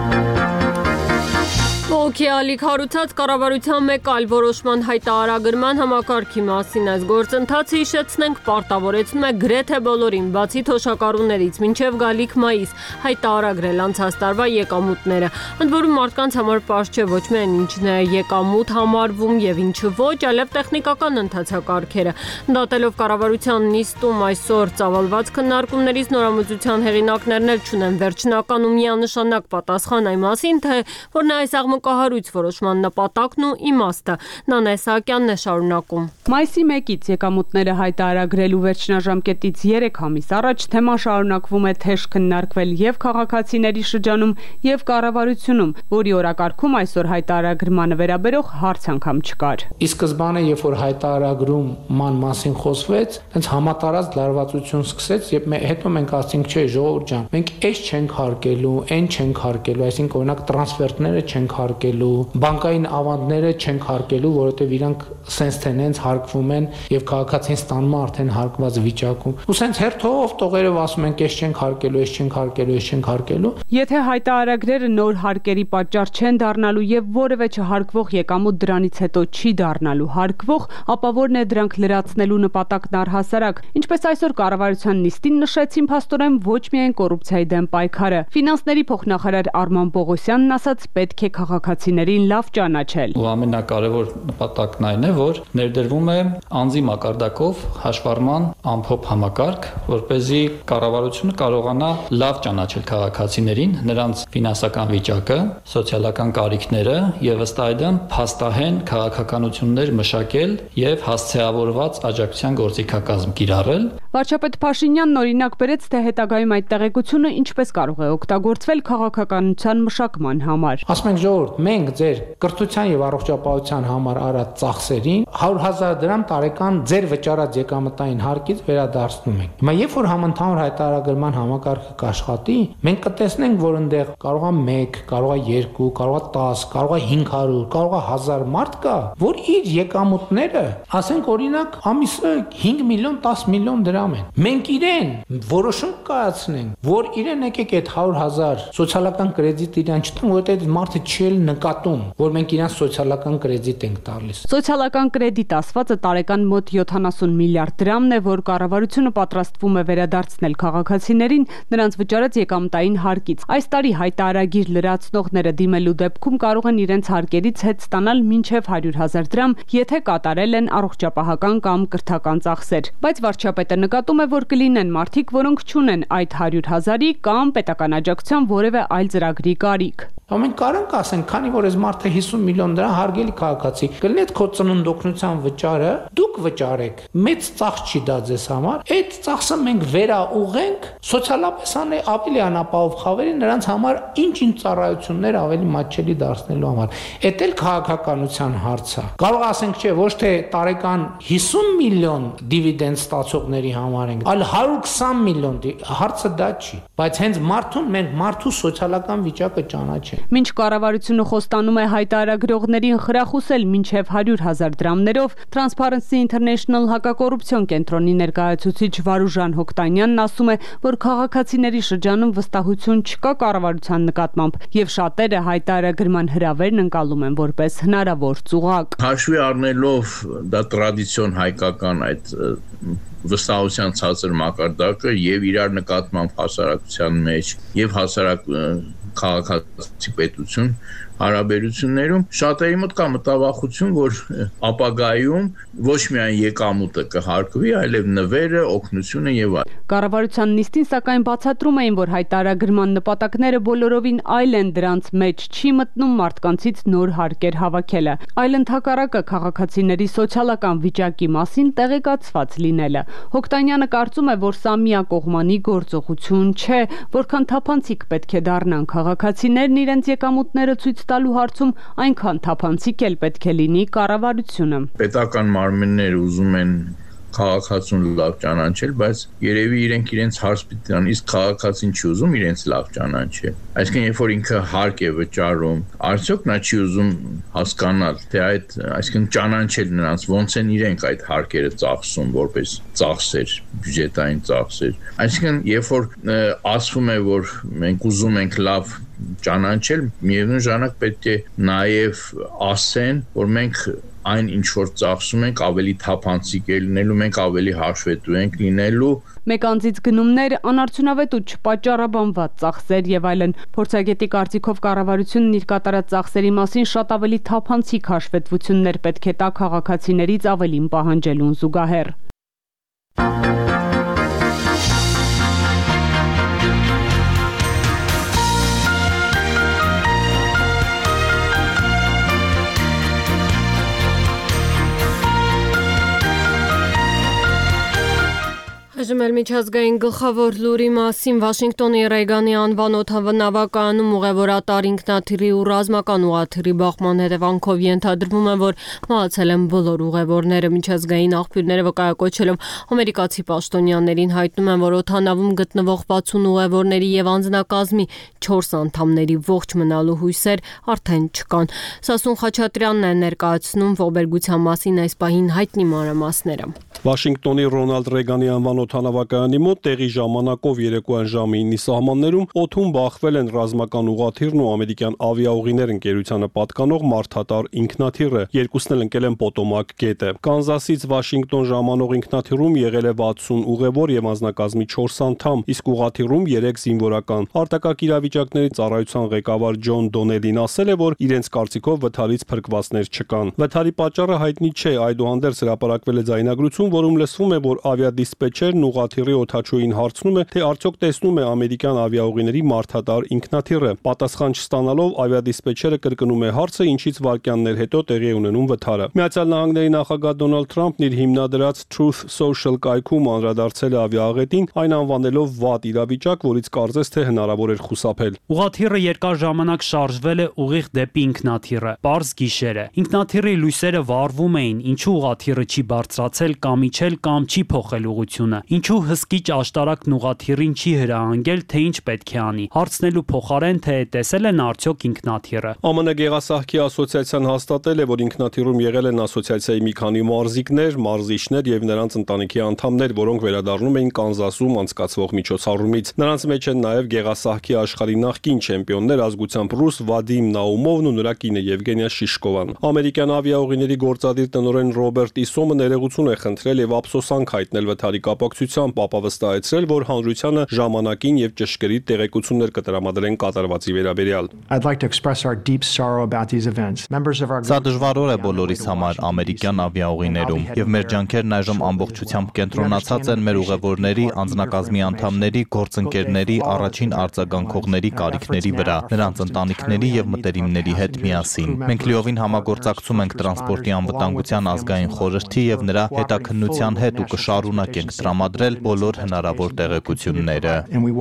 Բողոքի ալիք հարուցած կառավարության մեկ այլ որոշման հայտարարագրման համակարգի մասին այս գործընթացը հիշեցնենք պարտավորեցնում է գրեթե բոլորին, բացի թոշակառուներից, մինչև գալիք մայիս հայտարարել անցած տարվա եկամուտները։ Ընդ որում մարդկանց համար պարզ չէ ոչ միայն ինչն է եկամուտ համարվում եւ ինչը ոչ, այլև տեխնիկական ընթացակարգերը։ Դատելով կառավարության նիստում այսօր ծավալված քննարկումներից նորամուծության հեղինակներն էլ չունեն վերջնական ու միանշանակ պատասխան այն մասին, թե որն է այս աղմկահարույց որոշման նպատակն ու իմաստը։ Նանե Սահակյանն է շարունակում։ Մայիսի մեկից եկամուտները հայտարարելու վերջնաժամկետից երեք ամիս առաջ թեման շարունակվում է թեժ քննարկվել եւ քաղաքացիների շրջանում եւ կառավարությունում, որի օրակարգում այսօր հայտարարագրմանը վերաբերող հարց անգամ չկար։ Ի սկզբանե, երբ որ հայտարարագրման մասին խոսվեց, հենց համատարած լարվածություն սկսեց եւ հետո մենք ասենք, չէ, ժողովուրդ ջան, մենք այս չենք հարկելու, այն չենք հարկելու, այսինքն օրինակ տրանսֆերտները չենք հարկելու, բանկային ավանդները չենք հարկելու, որովհետև իրանք սենց թե նենց հարկվում են եւ քաղաքացին ստանում արդեն հարկված վիճակում։ Ու սենց հերթով տողերով ասում են, «Էս չենք հարկելու, էս չենք հարկելու, էս չենք հարկելու»։ Եթե հայտարարագրերը նոր հարկերի պատճառ չեն դառնալու եւ որևէ չհարկվող եկամուտ դրանից հետո չի դառնալու հարկվող, ապա որն է դրանք լրացնելու նպատակն առհասարակ։ Ինչպես այսօր կառավարության նիստին նշեցին, փաստորեն ոչ միայն կոռուպցիայի դեմ պայքարը։ Ֆինանսների փոխնախարար Արման Պողոսյանն ասաց, պետք է քաղաքացիներին լավ ճանաչել։ Ու ամենակարևոր նպատակն այն է, որ ներդրվում է անձի մակարդակով հաշվառման ամփոփ համակարգ, որպեսզի կառավարությունը կարողանա լավ ճանաչել քաղաքացիներին, նրանց ֆինանսական վիճակը, սոցիալական կարիքները եւ ըստ այդմ փաստահեն քաղաքականություններ մշակել եւ հասցեավորված աջակցության գործիքակազմ կիրառել։ Վարչապետ Փաշինյանն օրինակ բերեց, թե հետագայում այդ տեղեկությունը ինչպես կարող է օգտագործվել քաղաքականության մշակման համար։ Ասում ենք ժողովուրդ, մենք ձեր կրթության եւ առողջապահության համար արած ծախսերին հարյուր հազար դրամ տարեկան ձեր վճարած եկամտային հարկից վերադարձնում ենք։ Հիմա երբ որ համընդհանուր հայտարարագրման համակարգը կաշխատի, մենք կտեսնենք, որ այնտեղ կարող է մեկ, կարող է երկու, կարող է տասը, կարող է հինգ հարյուր, կարող է հազար մարդ կա, որ իր եկամուտները, ասենք օրինակ, ամիսը հինգ միլիոն, տասը միլիոն դրամ են։ Մենք իրեն որոշում կայացնենք, որ իրեն եկեք այդ հարյուր հազար սոցիալական կրեդիտ իրան չտան, որովհետեւ մարդը չի էլ նկատում, որ մենք իրան սոցիալական կրեդիտ ենք տալիս։ Սոցիալական կրեդիտ ասվածը տարեկան մոտ յոթանասուն միլիարդ դրամն է, որ կառավարությունը պատրաստվում է վերադարձնել քաղաքացիներին նրանց վճարած եկամտային հարկից։ Այս տարի հայտարարագիր լրացնողները դիմելու դեպքում կարող են իրենց հարկերից հետ ստանալ մինչև հարյուր հազար դրամ, եթե կատարել են առողջապահական կամ կրթական ծախսեր։ Բայց վարչապետը նկատում է, որ կլինեն մարդիկ, որոնք չունեն այդ հարյուր հազարի կամ պետական աջակցության որևէ այլ ծրագրի կարիք։ Մենք կարանք ասենք, քանի որ այս մարդը հիսուն միլիոն դրամ հարգելի քաղաքացի, կլինի այդ քո ծննդօգնության վճարը, դուք վճարեք։ Մեծ ծախս չի դա ձեզ համար։ Այդ ծախսը մենք վերաուղենք սոցիալապես ավելի անապահով խավերի նրանց համար ինչ-ինչ ծառայություններ ավելի մատչելի դարձնելու համար։ Էդ էլ քաղաքականության հարց է։ Կարող ասենք, չէ, ոչ թե տարեկան հիսուն միլիոն դիվիդենդ ստացողների համար ենք, այլ հարյուր քսան միլիոն, հարցը դա չի, բայց հենց մարդուն մենք մարդու սոցիալական վիճակը ճանաչենք։ Մինչ կառավարությունը խոստանում է հայտարարագրողներին խրախուսել մինչև հարյուր հազար դրամներով, Transparency International հակակոռուպցիոն կենտրոնի ներկայացուցիչ Վարուժան Հոկտանյանն ասում է, որ քաղաքացիների շրջանում վստահություն չկա կառավարության նկատմամբ, եւ շատերը հայտարարագրման հրավերն ընկալում են որպես հնարավոր ծուղակ։ Հաշվի առնելով դա տրադիցիոն հայկական այդ վստահության ցածր մակարդակը եւ իրար նկատմամբ հասարակության մեջ եւ հասարակ քաղաքացի պետություն հարաբերություններում շատերի մոտ կա մտավախություն, որ ապագայում ոչ միայն եկամուտը կհարկվի, այլև նվերը, օգնությունը եւ այլն։ Կառավարության նիստին սակայն բացատրում էին, որ հայտարարագրման նպատակները բոլորովին այլ են, դրանց մեջ չի մտնում մարդկանցից նոր հարկեր հավաքելը, այլ ընդհակառակը քաղաքացիների սոցիալական վիճակի մասին տեղեկացված լինելը։ Հոկտանյանը կարծում է, որ սա միակողմանի գործողություն չէ, որքան թափանցիկ պետք է դառնան քաղաքացիներն իրենց եկամուտները ցույց տալու հարցում, այնքան թափանցիկ էլ պետք է լինի կառավարությունը։ Պետական մարմինները ուզում են քաղաքացուն լավ ճանաչել, բայց երևի իրենք իրենց հարց պիտի տան, իսկ քաղաքացին չի ուզում իրենց լավ ճանաչել։ Այսինքն, երբ որ ինքը հարկ է վճարում, արդյոք նա չի ուզում հասկանալ, թե այդ, այսինքն ճանաչել նրանց ոնց են իրենք այդ հարկերը ծախսում որպես ծախսեր, բյուջետային ծախսեր։ Այսինքն, երբ որ ասվում է, որ մենք ուզում ենք լավ ճանաչել, միևնույն ժամանակ պետք է նաև ասեն, որ մենք այն ինչ որ ծախսում ենք ավելի թափանցիկ է լինելու, մենք ավելի հաշվետու ենք լինելու։ Մեկ անձից գնումներ, անարդյունավետ ու չպատճառաբանված ծախսեր եւ այլն։ Փորձագետի կարծիքով կառավարությունն իր կատարած ծախսերի մասին շատ ավելի թափանցիկ հաշվետվություններ պետք է տա քաղաքացիներից ավելին պահանջելուն զուգահեռ։ Այժմ էլ միջազգային գլխավոր լուրի մասին Վաշինգտոնի Ռեյգանի անվան օդանավակայանում ուղևորատար ինքնաթիռի ու ռազմական ուղղաթիռի բախման հետևանքով ենթադրվում է, որ մահացել են բոլոր ուղևորները։ Միջազգային աղբյուրները վկայակոչելով ամերիկացի պաշտոնյաներին հայտնում են, որ օդանավում գտնվող վաթսուն ուղևորների եւ անձնակազմի չորս անդամների ողջ մնալու հույսեր արդեն չկան։ Սասուն Խաչատրյանն է ներկայացնում ողբերգության մասին այս պահին հայտնի մանրամասները։ Վաշինգտոնի Ռոնալդ Ռեյգանի անվան օդանավակայանի մոտ տեղի ժամանակով երեկոյան ժամը ինի սահմաններում օդում բախվել են ռազմական ուղղաթիռն ու ամերիկյան ավիաուղիներ ընկերությանը պատկանող մարդատար ինքնաթիռը։ Երկուսն էլ ընկել են Պոտոմակ գետը։ Կանզասից Վաշինգտոն ժամանող ինքնաթիռում եղել է վաթսուն ուղևոր եւ անձնակազմի չորս անդամ, իսկ ուղղաթիռում երեք զինվորական։ Արտակարգ իրավիճակների ծառայության ղեկավար Ջոն Դոնելին ասել է, որ իրենց կարծիքով վթարից փրկվածներ չկան։ Վթարի պատճառը հայտնի չէ, այդուհանդերձ հրապարակվել է ձայնագրություն, որում լսվում է, որ ավիադիսպեչերն ուղղաթիռի օդաչուին հարցնում է, թե արդյոք տեսնում է ամերիկյան ավիաուղիների մարդատար ինքնաթիռը։ Պատասխան չստանալով ավիադիսպեչերը կրկնում է հարցը, ինչից վայրկյաններ հետո տեղի է ունենում վթարը։ Միացյալ Նահանգների նախագահ Դոնալդ Թրամփն իր հիմնադրած Truth Social կայքում անդրադարձել է ավիաաղետին, այն անվանելով վատ իրավիճակ, որից կարծես թե հնարավոր էր խուսափել։ Ուղղաթիռը երկար ժամանակ շարժվել է ուղիղ դեպի ինքնաթիռը։ Պարզ գիշեր է։ Ինքնաթիռի լույսերը վառվում էին, ինչու ուղղաթիռը չի բարձրացել կամ իջել կամ չի փոխել ուղղությունը։ Ինչու հսկիչ աշտարակն ուղղաթիռին չի հրահանգել, թե ինչ պետք է անի։ Հարցնելու փոխարեն, թե տեսել են արդյոք ինքնաթիռը։ ԱՄՆ Գեղասահքի ասոցիացիան հաստատել է, որ ինքնաթիռում եղել են ասոցիացիայի մի քանի մարզիկներ, մարզիչներ եւ նրանց ընտանիքի անդամներ, որոնք վերադառնում էին Կանզասում անցկացվող միջոցառումից։ Նրանց մեջ են նաեւ Գեղասահքի աշխարհի նախկին չեմպիոններ ազգությամբ ռուս Վադիմ Նաումովն ու նրա կինը Եվգենիա Շիշկովան։ Ամերիկյան ավիաուղիների գործադիր տնօրեն Ռոբերտ Իսոմը ներողություն է խնդրել եւ ափսոսանք հայտնել վթարի կապակցությամբ կապակցությամբ ապավստահեցրել, որ հանրությանը ժամանակին եւ ճշգրիտ տեղեկություններ կտրամադրեն կատարվածի վերաբերյալ։ I'd like to express our deep sorrow about these events. Members of our Սա դժվար օր է բոլորիս համար ամերիկյան ավիաուղիներում եւ մեր ջանքերն այժմ ամբողջությամբ կենտրոնացած են մեր ուղևորների, անձնակազմի անդամների, գործընկերների, առաջին արձագանքողների կարիքների վրա, նրանց ընտանիքների եւ մտերիմների հետ միասին։ Մենք լիովին համագործակցում ենք տրանսպորտի անվտանգության ազգային խորհրդի եւ նրա հետաքննության հետ ու կշարունակենք տրամադրել բոլոր հնարավոր տեղեկությունները։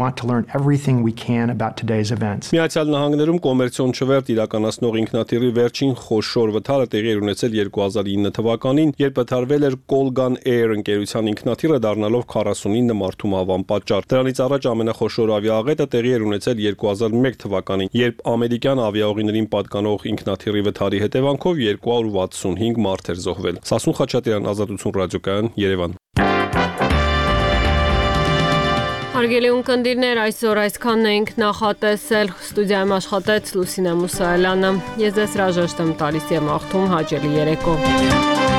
Միացյալ Նահանգներում կոմերցիոն չվերթ իրականացնող ինքնաթիռի վերջին խոշոր վթարը տեղի էր ունեցել երկու հազար ինը թվականին, երբ վթարվել էր Colgan Air ընկերության ինքնաթիռը, դառնալով քառասունինը մարդու մահվան պատճառ։ Դրանից առաջ ամենախոշոր ավիաաղետը տեղի էր ունեցել երկու հազար մեկ թվականին, երբ ամերիկյան ավիաուղիներին պատկանող ինքնաթիռի վթարի հետևանքով երկու հարյուր վաթսունհինգ մարդ էր զոհվել։ Սասուն Խաչատրյան, Ազատություն ռադիոկայան, Երևան։ Հարգելի ունկնդիրներ, այսօր այսքանն էինք նախատեսել։ Ստուդիայում աշխատեց Լուսինե Մուսայելյանը։ Ես ձեզ հրաժեշտ եմ տալիս եւ մաղթում հաճելի երեկո։